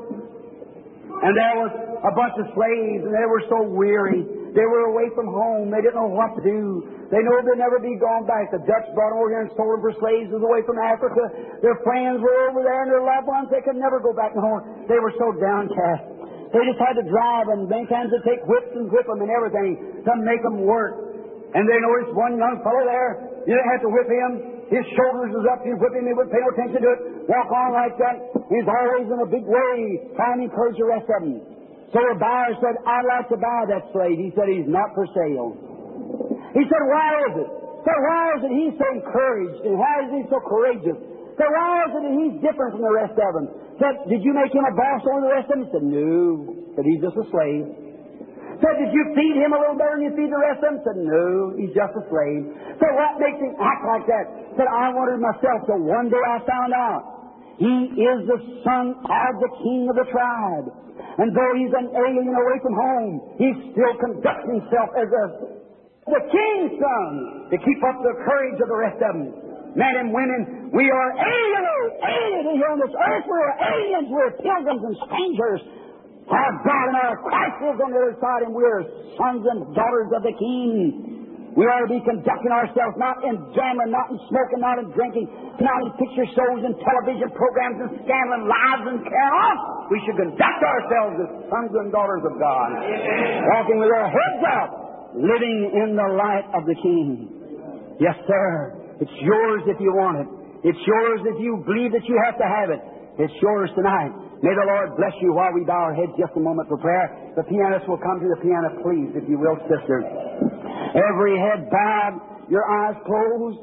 And there was a bunch of slaves, and they were so weary. They were away from home. They didn't know what to do. They knew they'd never be gone back. The Dutch brought them over here and sold them for slaves away from Africa. Their friends were over there, and their loved ones, they could never go back home. They were so downcast. They just had to drive, and many times they'd take whips and whip them and everything to make them work. And they noticed one young fellow there. You didn't have to whip him. His shoulders was up. You whip him, he wouldn't pay no attention to it. Walk on like that. He's always in a big way, trying to encourage the rest of them. So the buyer said, "I'd like to buy that slave." He said, "He's not for sale." He said, "Why is it?" He said, "Why is it he's so encouraged? And why is he so courageous?" He said, "Why is it that he's different from the rest of them?" He said, "Did you make him a boss over the rest of them?" He said, "No." He said, "He's just a slave." Said, "Did you feed him a little better than you feed the rest of them?" Said, "No, he's just a slave." Said, "What makes him act like that?" Said, "I wondered myself, so one day I found out. He is the son of the king of the tribe. And though he's an alien away from home, he still conducts himself as the king's son to keep up the courage of the rest of them. Men and women, we are aliens here on this earth. We're aliens. We're pilgrims and strangers. Our God and our Christ lives on the other side, and we're sons and daughters of the King. We ought to be conducting ourselves not in gambling, not in smoking, not in drinking, not in picture shows and television programs and scandal and lies and carry on. We should conduct ourselves as sons and daughters of God, walking with our heads up, living in the light of the King. Yes, sir. It's yours if you want it. It's yours if you believe that you have to have it. It's yours tonight. May the Lord bless you while we bow our heads just a moment for prayer. The pianist will come to the piano, please, if you will, sister. Every head bowed, your eyes closed.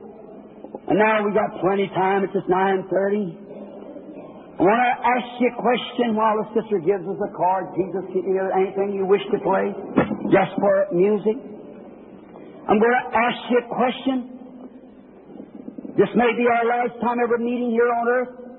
And now we got plenty of time. It's just 9:30. I want to ask you a question while the sister gives us a card. Jesus, anything you wish to play? Just for music? I'm going to ask you a question. This may be our last time ever meeting here on earth.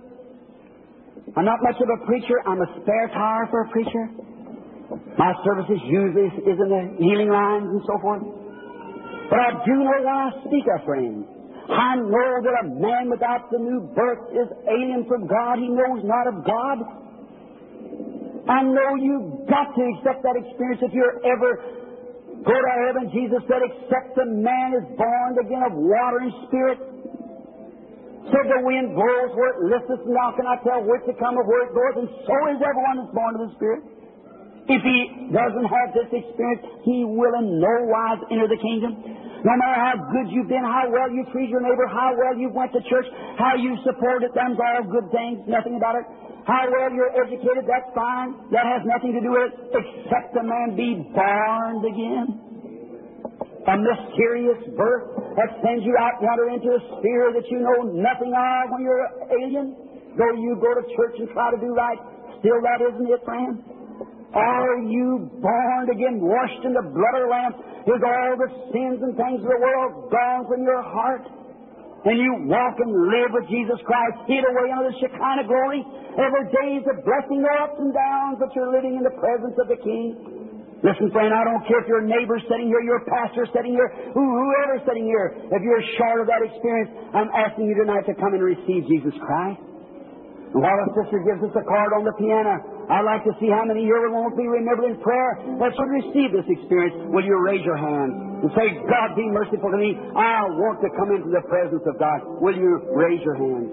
I'm not much of a preacher. I'm a spare tire for a preacher. My services usually is in the healing lines and so forth. But I do know when I speak of friends, I know that a man without the new birth is alien from God. He knows not of God. I know you've got to accept that experience if you're ever go to heaven. Jesus said, except a man is born again of water and spirit. Said the wind blows where it listeth, and now can I tell where to come of where it goes, and so is everyone that's born of the Spirit. If he doesn't have this experience, he will in no wise enter the kingdom. No matter how good you've been, how well you treat your neighbor, how well you went to church, how you supported them, all good things, nothing about it. How well you're educated, that's fine. That has nothing to do with it, except a man be born again. A mysterious birth that sends you out yonder into a sphere that you know nothing of when you're an alien. Though you go to church and try to do right, still that isn't it, friend. Are you born again, washed in the blood of the Lamb? Is all the sins and things of the world gone from your heart? And you walk and live with Jesus Christ, hid away under the Shekinah glory. Every day is a blessing, no ups and downs, but you're living in the presence of the King. Listen, friend, I don't care if your neighbor's sitting here, your pastor's sitting here, whoever's sitting here. If you're short of that experience, I'm asking you tonight to come and receive Jesus Christ. And while a sister gives us a card on the piano, I'd like to see how many here won't be remembered in prayer that should receive this experience. Will you raise your hand and say, God, be merciful to me. I want to come into the presence of God. Will you raise your hand?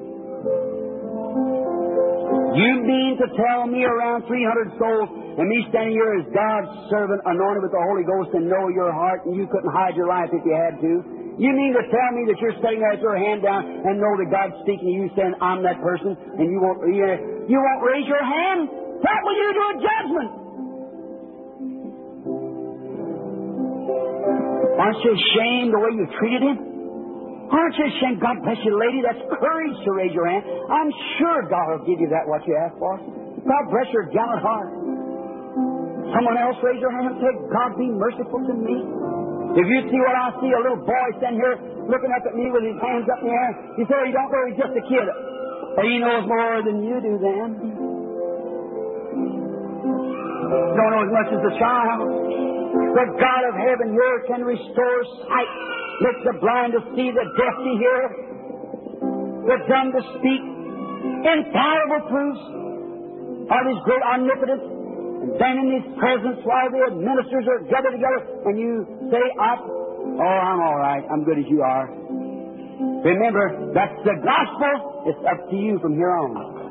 You mean to tell me around 300 souls and me standing here as God's servant anointed with the Holy Ghost and know your heart and you couldn't hide your life if you had to? You mean to tell me that you're sitting there with your hand down and know that God's speaking to you saying, I'm that person, and you won't raise your hand? What will you do at judgment? Aren't you ashamed the way you treated him? Aren't you ashamed? God bless you, lady. That's courage to raise your hand. I'm sure God will give you that what you ask for. God bless your gallant heart. Someone else raise your hand and say, God be merciful to me. If you see what I see, a little boy standing here looking up at me with his hands up in the air, you say, you don't know he's just a kid. But he knows more than you do then. You don't know as much as a child. The God of heaven here can restore sight, make the blind to see, the deaf to hear, the dumb to speak. Infallible proofs of His great omnipotence. And then in His presence, while the ministers are gathered together, and you say, oh, I'm all right. I'm good as you are. Remember, that's the gospel. It's up to you from here on.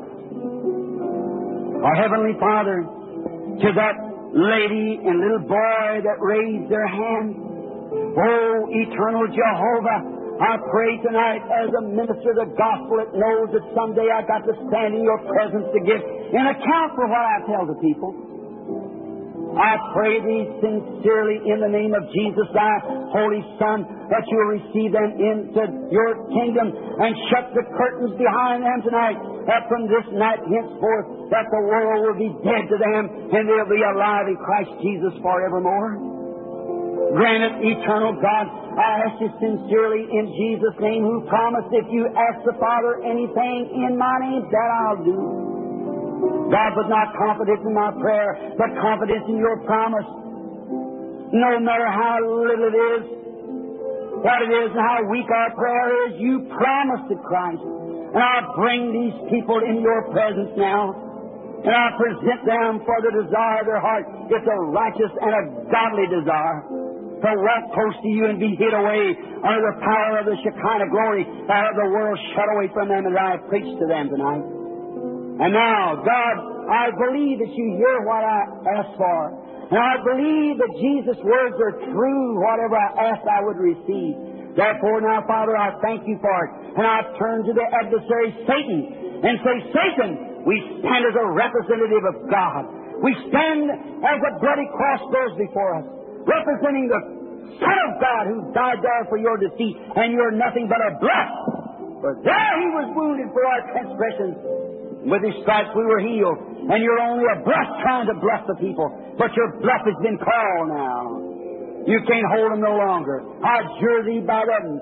Our Heavenly Father, to that lady and little boy that raised their hand, oh, eternal Jehovah, I pray tonight as a minister of the gospel that knows that someday I've got to stand in your presence to give an account for what I tell the people. I pray thee sincerely in the name of Jesus, thy Holy Son, that you will receive them into your kingdom and shut the curtains behind them tonight, that from this night henceforth that the world will be dead to them and they'll be alive in Christ Jesus forevermore. Grant it, eternal God, I ask you sincerely in Jesus' name, who promised if you ask the Father anything in my name, that I'll do. God, but not confidence in my prayer, but confidence in your promise. No matter how little it is, what it is, and how weak our prayer is, you promised it, Christ. And I bring these people in your presence now, and I present them for the desire of their heart. It's a righteous and a godly desire to walk close to you and be hid away under the power of the Shekinah glory, out of the world shut away from them, as I preach to them tonight. And now, God, I believe that you hear what I ask for. And I believe that Jesus' words are true. Whatever I ask, I would receive. Therefore, now, Father, I thank you for it. And I turn to the adversary, Satan, and say, Satan, we stand as a representative of God. We stand as a bloody cross goes before us, representing the Son of God who died there for your defeat. And you're nothing but a bluff. For there He was wounded for our transgressions. With His stripes we were healed. And you're only a bluff trying to bluff the people. But your bluff has been called now. You can't hold them no longer. I adjure thee by the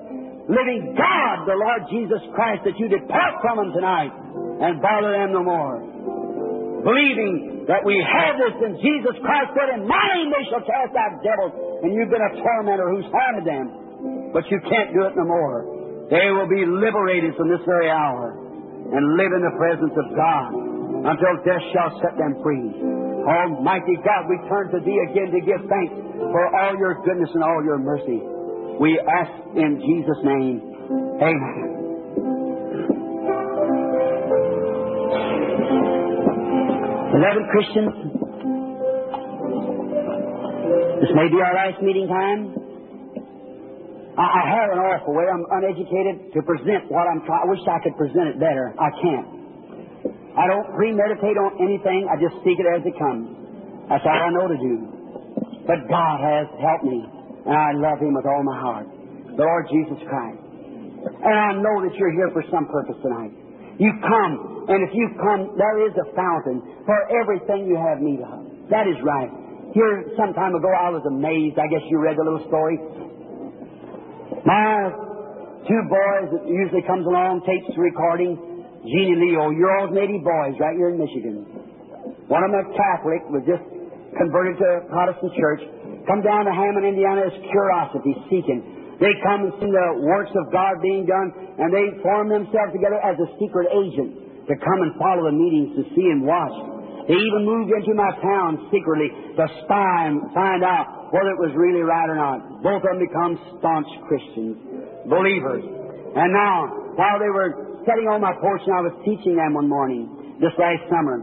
living God, the Lord Jesus Christ, that you depart from them tonight and bother them no more. Believing that we have this in Jesus Christ, that in my name they shall cast out devils, and you've been a tormentor who's harmed them. But you can't do it no more. They will be liberated from this very hour and live in the presence of God until death shall set them free. Almighty God, we turn to Thee again to give thanks for all Your goodness and all Your mercy. We ask in Jesus' name. Amen. Beloved Christians, this may be our last meeting time. I have an awful way. I'm uneducated to present what I'm trying. I wish I could present it better. I can't. I don't premeditate on anything. I just speak it as it comes. That's all I know to do. But God has helped me, and I love Him with all my heart. The Lord Jesus Christ. And I know that you're here for some purpose tonight. You've come, and if you've come, there is a fountain for everything you have need of. That is right. Here, some time ago, I was amazed. I guess you read the little story. My two boys that usually comes along, tapes recording, Gene and Leo, you're all native boys right here in Michigan. One of them a Catholic, was just converted to a Protestant church, come down to Hammond, Indiana as curiosity, seeking. They come and see the works of God being done, and they form themselves together as a secret agent to come and follow the meetings to see and watch. They even moved into my town secretly to spy and find out whether it was really right or not. Both of them become staunch Christians, believers. And now, while they were sitting on my porch and I was teaching them one morning, this last summer,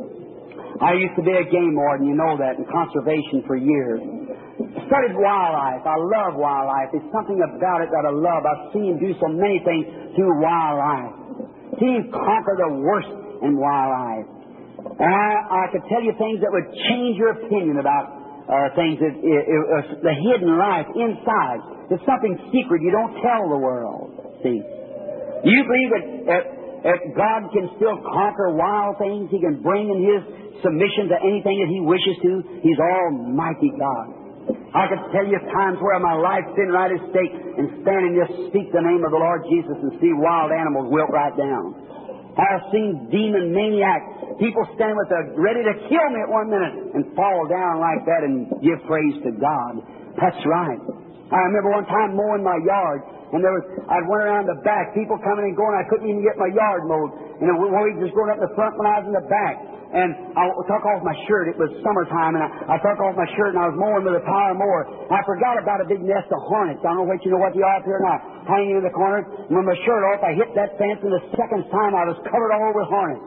I used to be a game warden, you know that, in conservation for years. Studied wildlife. I love wildlife. There's something about it that I love. I've seen him do so many things through wildlife. Seen him conquer the worst in wildlife. And I could tell you things that would change your opinion about things that the hidden life inside. It's something secret you don't tell the world. See, you believe that God can still conquer wild things. He can bring in His submission to anything that He wishes to. He's Almighty God. I could tell you times where my life's been right at stake and stand and just speak the name of the Lord Jesus and see wild animals wilt right down. I've seen demon maniacs, people stand with ready to kill me at 1 minute and fall down like that and give praise to God. That's right. I remember one time mowing my yard, and I'd went around the back, people coming and going. I couldn't even get my yard mowed, and one week just going up the front when I was in the back. And I took off my shirt. It was summertime, and I took off my shirt, and I was mowing with a power mower. I forgot about a big nest of hornets. I don't know if you know what they are up here or not, hanging in the corner. And when my shirt off, I hit that fence, and the second time I was covered all over with hornets.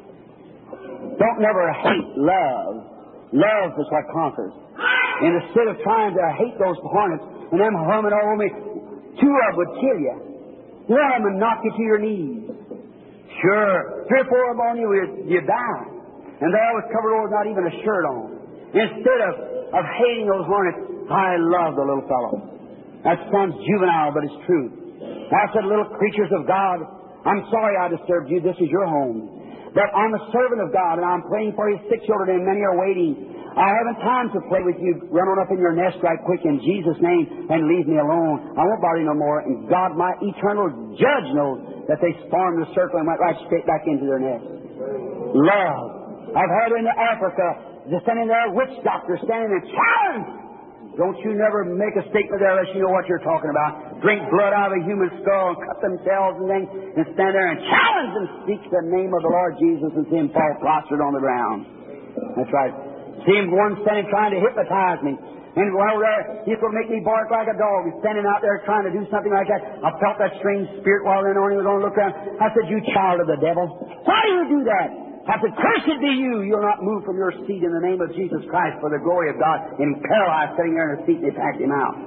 Don't never hate love. Love is what conquers. And instead of trying to hate those hornets and them humming all over me, two of them would kill you. One of them would knock you to your knees. Sure, 3 or 4 of them on you, you'd die. And there I was covered over with not even a shirt on. Instead of hating those hornets, I love the little fellow. That sounds juvenile, but it's true. I said, little creatures of God, I'm sorry I disturbed you. This is your home. But I'm a servant of God, and I'm praying for His sick children, and many are waiting. I haven't time to play with you. Run on up in your nest right quick in Jesus' name and leave me alone. I won't bother you no more. And God, my eternal judge, knows that they formed the circle and went right straight back into their nest. Love. I've heard in Africa, just standing there, witch doctors standing there, challenge! Don't you never make a statement there unless you know what you're talking about. Drink blood out of a human skull and cut themselves and things, and stand there and challenge and speak the name of the Lord Jesus and see Him fall prostrate on the ground. That's right. See Him one standing trying to hypnotize me. And while there, He's going to make me bark like a dog. He's standing out there trying to do something like that. I felt that strange spirit while then on. He was going to look around. I said, you child of the devil, why do you do that? I said, cursed be you. You'll not move from your seat in the name of Jesus Christ for the glory of God. And he paralyzed sitting there in his seat, and they packed him out.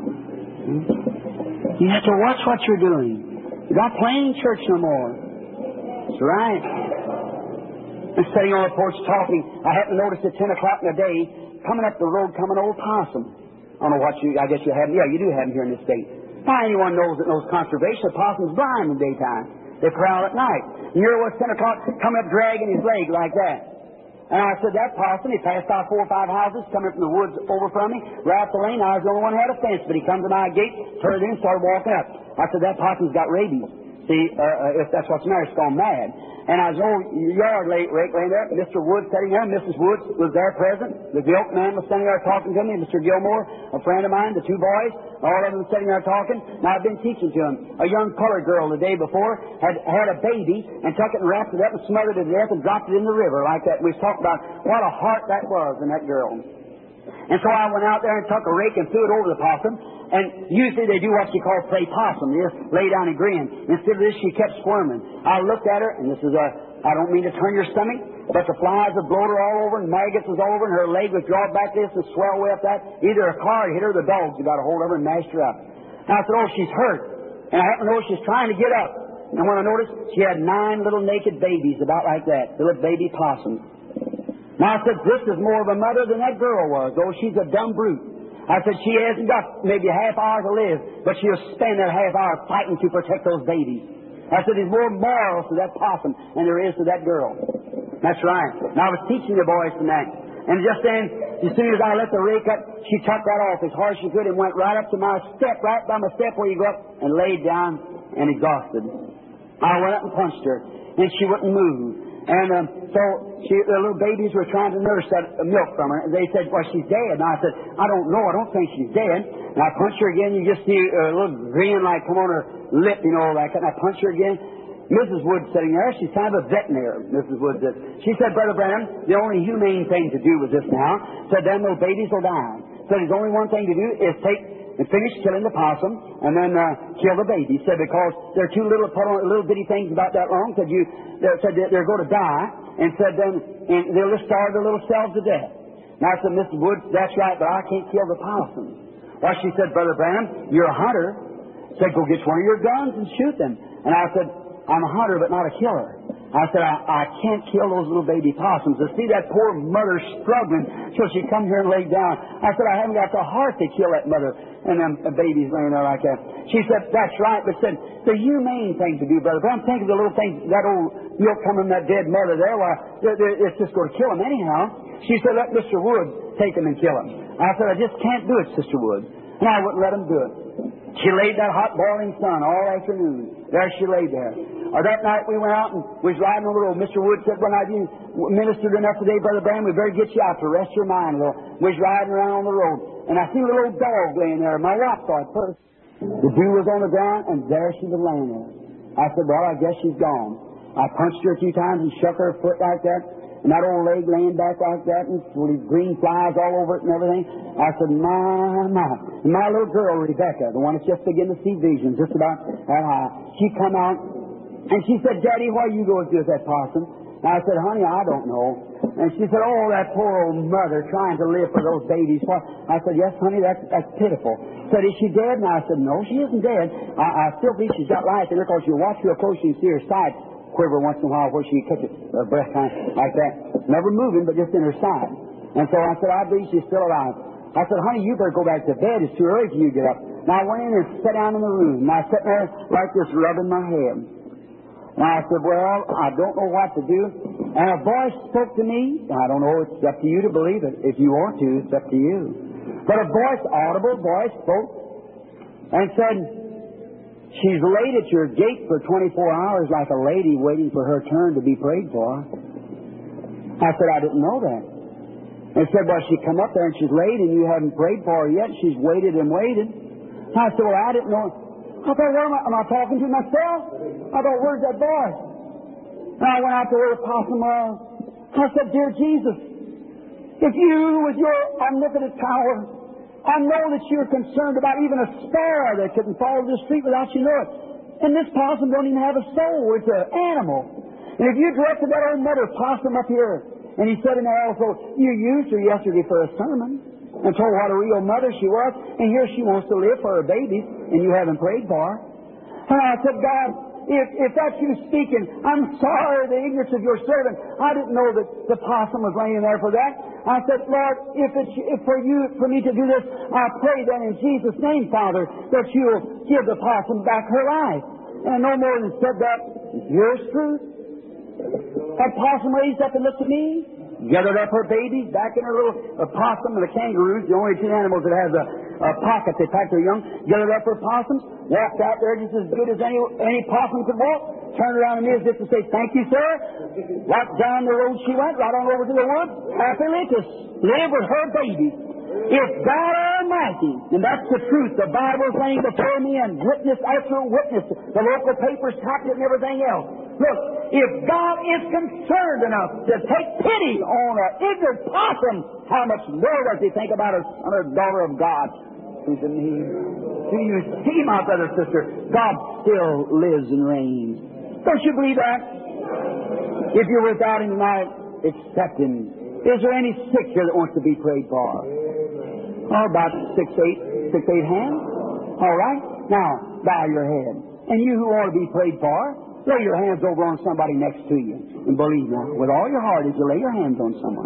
You have to watch what you're doing. You're not playing church no more. That's right. I'm sitting on the porch talking. I happened to notice at 10 o'clock in the day, coming up the road, coming old possum. I don't know what I guess you have them. Yeah, you do have them here in this state. Now, anyone knows that knows conservation, a possum's blind in the daytime. They prowl at night. And here it was 10 o'clock, coming up dragging his leg like that. And I said, that possum, he passed by 4 or 5 houses, coming from the woods over from me, right up the lane. I was the only one who had a fence, but he come to my gate, turned in, started walking up. I said, that possum's got rabies. See, if that's what's the matter, it's gone mad. And I was in the yard laying there, Mr. Wood sitting there, Mrs. Woods was there present. The milkman was sitting there talking to me, Mr. Gilmore, a friend of mine, the 2 boys, all of them sitting there talking. Now, I've been teaching to them. A young colored girl the day before had a baby and took it and wrapped it up and smothered it to death and dropped it in the river like that. We was talking about what a heart that was in that girl. And so I went out there and took a rake and threw it over the possum. And usually they do what you call play possum. They just lay down and grin. Instead of this, she kept squirming. I looked at her, and this is I don't mean to turn your stomach, but the flies would bloat her all over, and maggots was all over, and her leg was drawn back this and swell way up that. Either a car hit her or the dogs got a hold of her and mashed her up. And I said, oh, she's hurt. And I happened to know she's trying to get up. And when I noticed, she had 9 little naked babies about like that, little baby possums. Now I said, this is more of a mother than that girl was, though she's a dumb brute. I said, she hasn't got maybe a half hour to live, but she'll spend that half hour fighting to protect those babies. I said, there's more morals to that possum than there is to that girl. That's right. Now I was teaching the boys tonight. And just then, as soon as I let the rake up, she took that off as hard as she could and went right up to my step, right by my step where you go up, and laid down and exhausted. I went up and punched her, and she wouldn't move. And so the little babies were trying to nurse that milk from her. And they said, well, she's dead. And I said, I don't know. I don't think she's dead. And I punched her again. You just see a little grin like come on her lip, like that. And I punched her again. Mrs. Wood sitting there. She's kind of a veterinary, Mrs. Wood said. She said, Brother Branham, the only humane thing to do with this now, said them little babies will die. Said there's only one thing to do is take and finish killing the possum, and then kill the baby. He said, because they're too little bitty things about that long. Said they're going to die, and said then and they'll just starve their little selves to death. Now I said, Mr. Wood, that's right, but I can't kill the possum. Well, she said, Brother Branham, you're a hunter. Said, go get one of your guns and shoot them. And I said, I'm a hunter, but not a killer. I said, I can't kill those little baby possums. To see that poor mother struggling till she come here and lay down. I said, I haven't got the heart to kill that mother and them babies laying there like that. She said, that's right, but said, the humane thing to do, brother. But I'm thinking of the little thing, that old milk coming from that dead mother there, well, it's just going to kill him anyhow. She said, let Mr. Wood take him and kill him. I said, I just can't do it, Sister Wood. And I wouldn't let him do it. She laid that hot boiling sun all afternoon. There she laid there. Or that night we went out and we was riding on the road. Mr. Wood said, when I do ministered enough today, Brother Branham, we better get you out to rest your mind a little. We was riding around on the road. And I seen a little dog laying there. My wife saw it first. The dew was on the ground, and there she was laying there. I said, well, I guess she's gone. I punched her a few times and shook her foot like that. And that old leg laying back like that, and these green flies all over it and everything. I said, my. And my little girl, Rebecca, the one that's just beginning to see visions, just about that high, she come out, and she said, Daddy, why are you going to do with that possum? And I said, honey, I don't know. And she said, oh, that poor old mother trying to live for those babies. I said, yes, honey, that's pitiful. Said, is she dead? And I said, no, she isn't dead. I still think she's got life in her, because you watch real close, you can see her side quiver once in a while where she catches her breath kind of like that. Never moving, but just in her side. And so I said, I believe she's still alive. I said, honey, you better go back to bed. It's too early for you to get up. Now I went in and sat down in the room. And I sat there like this, rubbing my head. And I said, well, I don't know what to do. And a voice spoke to me. I don't know, it's up to you to believe it. If you want to, it's up to you. But a voice, audible voice, spoke and said, she's laid at your gate for 24 hours like a lady waiting for her turn to be prayed for. I said, I didn't know that. They said, well, she come up there and she's laid and you haven't prayed for her yet. She's waited and waited. I said, well, I didn't know. I thought, am I talking to myself? I thought, where's that voice? And I went out to where the possum was. I said, dear Jesus, if you, with your omnipotent power, I know that you're concerned about even a sparrow that couldn't fall to the street without you know it. And this possum don't even have a soul. It's an animal. And if you directed that old mother possum up here, and he said in there also, you used her yesterday for a sermon and told what a real mother she was, and here she wants to live for her babies, and you haven't prayed for her. And I said, God, if that's you speaking, I'm sorry the ignorance of your servant. I didn't know that the possum was laying there for that. I said, Lord, if for me to do this, I pray then in Jesus' name, Father, that you'll give the possum back her life. And no more than said that, yours truth. That possum raised up and looked at me, gathered up her babies back in her little possum and the kangaroos, the only two animals that has a pocket they pack their young, gathered up her possums, walked out there just as good as any possum could walk, turned around to me as if to say, thank you, sir. Right down the road she went, right on over to the woods, happily to live with her baby. If God Almighty, and that's the truth, the Bible's laying before me and witness after witness, the local papers copied it and everything else. Look, if God is concerned enough to take pity on an ignorant possum, how much more does He think about a son or daughter of God who's in need? Do you see, my brother and sister, God still lives and reigns. Don't you believe that? If you're without Him tonight, accept Him. Is there any sick here that wants to be prayed for? Oh, about 6, 8 hands. All right. Now, bow your head. And you who want to be prayed for, lay your hands over on somebody next to you. And believe now, with all your heart, as you lay your hands on someone.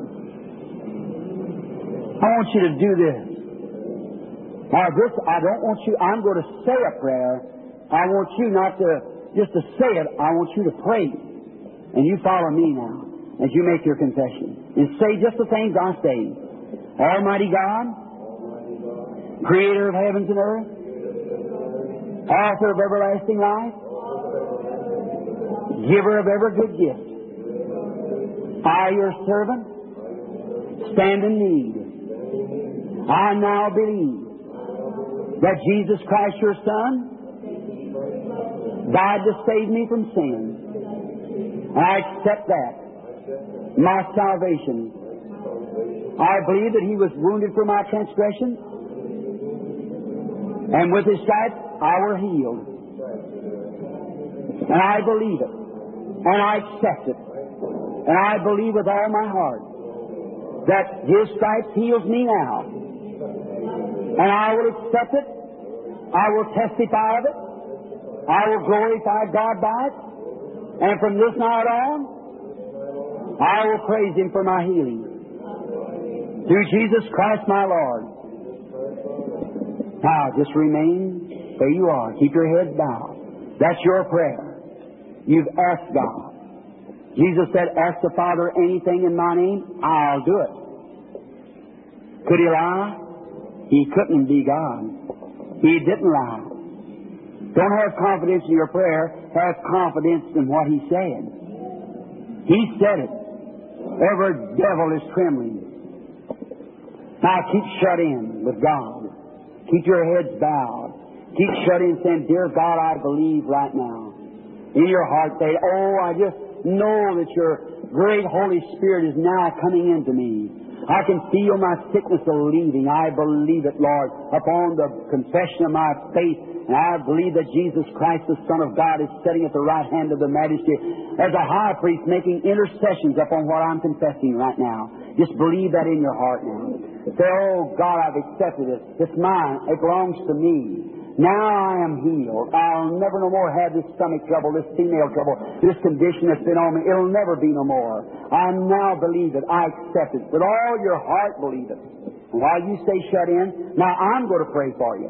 I want you to do this. Now, this, I don't want you, I'm going to say a prayer. I want you not to just to say it. I want you to pray. And you follow me now as you make your confession. And say just the things I say. Almighty God, Creator of heavens and earth, Author of everlasting life, Giver of every good gift, I, your servant, stand in need. I now believe that Jesus Christ, your Son, died to save me from sin. I accept that. My salvation. I believe that He was wounded for my transgression, and with His stripes I were healed. And I believe it. And I accept it. And I believe with all my heart that His stripes heals me now. And I will accept it. I will testify of it. I will glorify God by it. And from this night on, I will praise Him for my healing. Through Jesus Christ my Lord. Now, just remain where you are. Keep your heads bowed. That's your prayer. You've asked God. Jesus said, ask the Father anything in my name, I'll do it. Could He lie? He couldn't be God. He didn't lie. Don't have confidence in your prayer. Have confidence in what He said. He said it. Every devil is trembling. Now keep shut in with God. Keep your heads bowed. Keep shut in saying, dear God, I believe right now. In your heart say, oh, I just know that your great Holy Spirit is now coming into me. I can feel my sickness leaving. I believe it, Lord, upon the confession of my faith. And I believe that Jesus Christ, the Son of God, is sitting at the right hand of the Majesty as a high priest making intercessions upon what I'm confessing right now. Just believe that in your heart now. Say, oh, God, I've accepted it. It's mine. It belongs to me. Now I am healed. I'll never no more have this stomach trouble, this female trouble, this condition that's been on me. It'll never be no more. I now believe it. I accept it. With all your heart, believe it. And while you stay shut in, now I'm going to pray for you.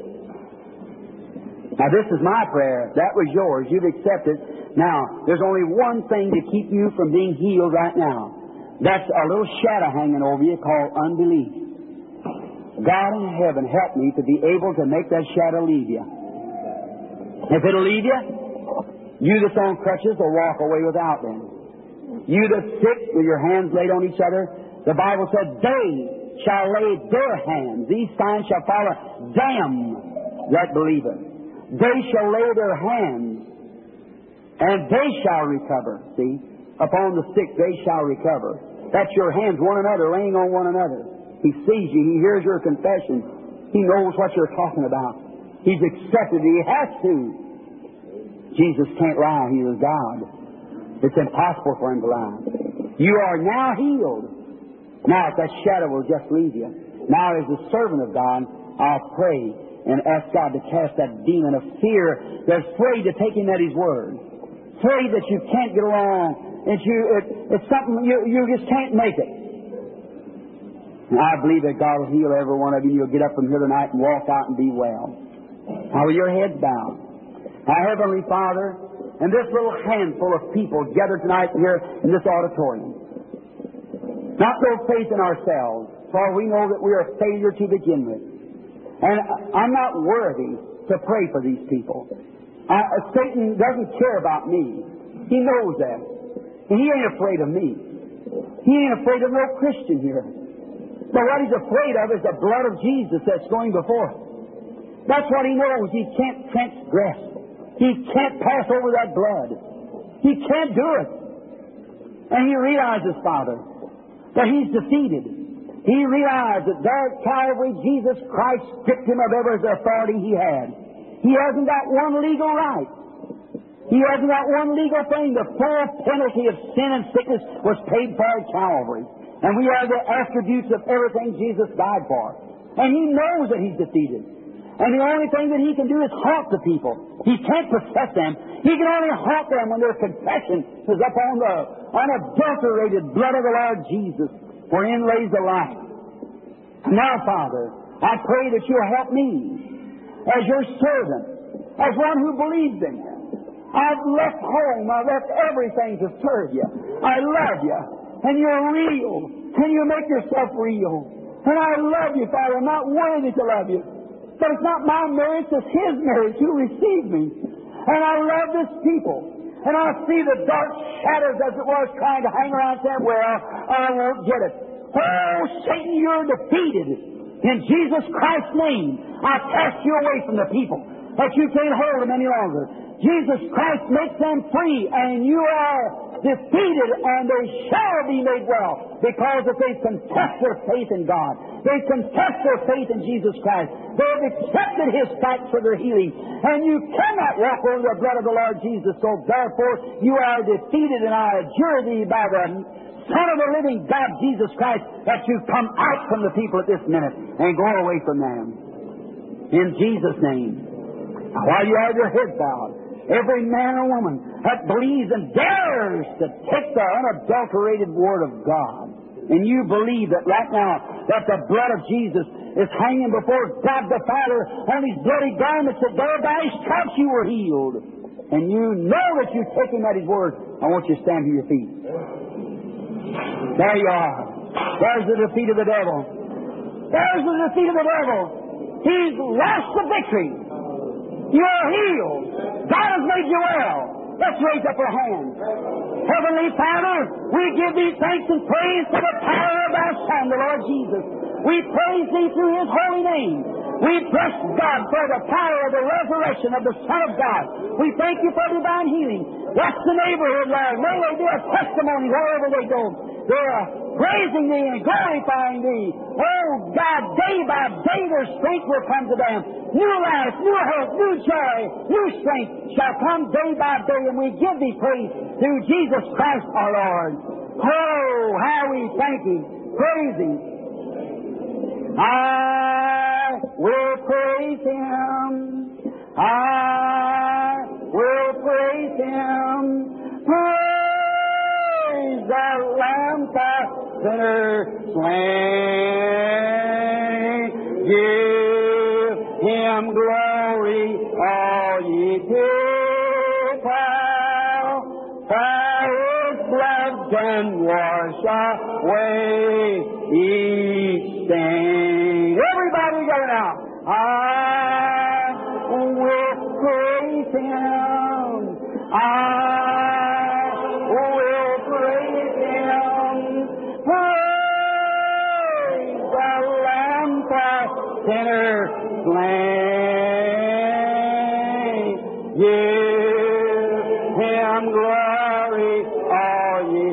Now this is my prayer. That was yours. You've accepted. Now, there's only one thing to keep you from being healed right now. That's a little shadow hanging over you called unbelief. God in heaven, help me to be able to make that shadow leave you. If it'll leave you, you that's on crutches will walk away without them. You that's sick with your hands laid on each other, the Bible said, they shall lay their hands. These signs shall follow them that believe it. They shall lay their hands, and they shall recover. See? Upon the sick they shall recover. That's your hands, one another, laying on one another. He sees you. He hears your confession. He knows what you're talking about. He's accepted it. He has to. Jesus can't lie. He is God. It's impossible for Him to lie. You are now healed. Now, if that shadow will just leave you. Now, as a servant of God, I'll pray and ask God to cast that demon of fear that's afraid to take Him at His word. Afraid that you can't get along. It's something you just can't make it. And I believe that God will heal every one of you. You'll get up from here tonight and walk out and be well. Now, with your heads bowed. Our Heavenly Father, and this little handful of people gathered tonight here in this auditorium, Not no faith in ourselves, for we know that we are a failure to begin with. And I'm not worthy to pray for these people. Satan doesn't care about me. He knows that. And he ain't afraid of me. He ain't afraid of no Christian here. But what he's afraid of is the blood of Jesus that's going before him. That's what he knows. He can't transgress. He can't pass over that blood. He can't do it. And he realizes, Father, that he's defeated. He realized that there at Calvary, Jesus Christ stripped him of every authority he had. He hasn't got one legal right. He hasn't got one legal thing. The full penalty of sin and sickness was paid for at Calvary. And we are the attributes of everything Jesus died for. And he knows that he's defeated. And the only thing that he can do is haunt the people. He can't possess them. He can only haunt them when their confession is up on the unadulterated blood of the Lord Jesus, wherein lays the life. Now, Father, I pray that you'll help me as your servant, as one who believes in you. I've left home. I've left everything to serve you. I love you. And you're real. And you make yourself real. And I love you, Father. I'm not worthy to love you. But it's not my marriage, it's His marriage who received me. And I love this people. And I see the dark shadows as it was trying to hang around saying, well, I won't get it. Oh, Satan, you're defeated. In Jesus Christ's name, I cast you away from the people, that you can't hold them any longer. Jesus Christ makes them free, and you are defeated, and they shall be made well, because if they confess their faith in God, they confess their faith in Jesus Christ, they have accepted His stripes for their healing, and you cannot walk over the blood of the Lord Jesus, so therefore you are defeated, and I adjure thee by the Son of the living God, Jesus Christ, that you come out from the people at this minute and go away from them. In Jesus' name. While you have your head bowed, every man or woman that believes and dares to take the unadulterated Word of God, and you believe that right now that the blood of Jesus is hanging before God the Father on His bloody garments, that there by His stripes you were healed, and you know that you take Him at His Word, I want you to stand to your feet. There you are. There's the defeat of the devil. There's the defeat of the devil. He's lost the victory. You're healed. God has made you well. Let's raise up our hands. Heavenly Father, we give Thee thanks and praise for the power of Thy Son, the Lord Jesus. We praise Thee through His holy name. We bless God for the power of the resurrection of the Son of God. We thank You for divine healing. Bless the neighborhood, Lord. May they be a testimony wherever they go. They're praising Thee and glorifying Thee. Oh, God, day by day their strength will come to them. New life, new hope, new joy, new strength shall come day by day, and we give Thee praise through Jesus Christ our Lord. Oh, how we thank Him. Praise Him. I will praise Him. I will praise Him. Praise the Lamb that sinner slain. Give Him glory, all ye people. For His blood can wash away each stain. Everybody together now. I will praise Him. I will praise Him. Praise the Lamb for sinners slain. Give Him glory, all ye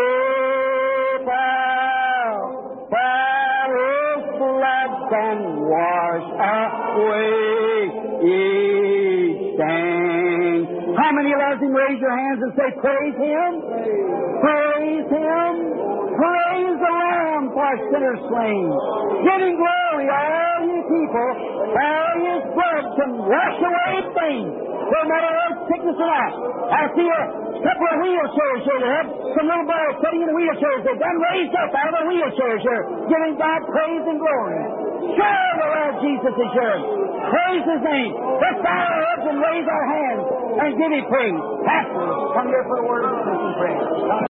people. For His blood can wash away each stain. How many loves Him? Raise your hands and say, praise Him. Praise Him. Praise the Lamb for sinners slain. Give Him glory, all ye people. For His blood can wash away things. No matter what sickness or not. I see a couple of wheelchairs here. They have some little boys sitting in wheelchairs. They've done raised up out of the wheelchairs here, giving God praise and glory. Sure, the Lord Jesus is yours. Praise His name. Let's bow our heads and raise our hands and give Him praise. Pastor, come here for a word of praise.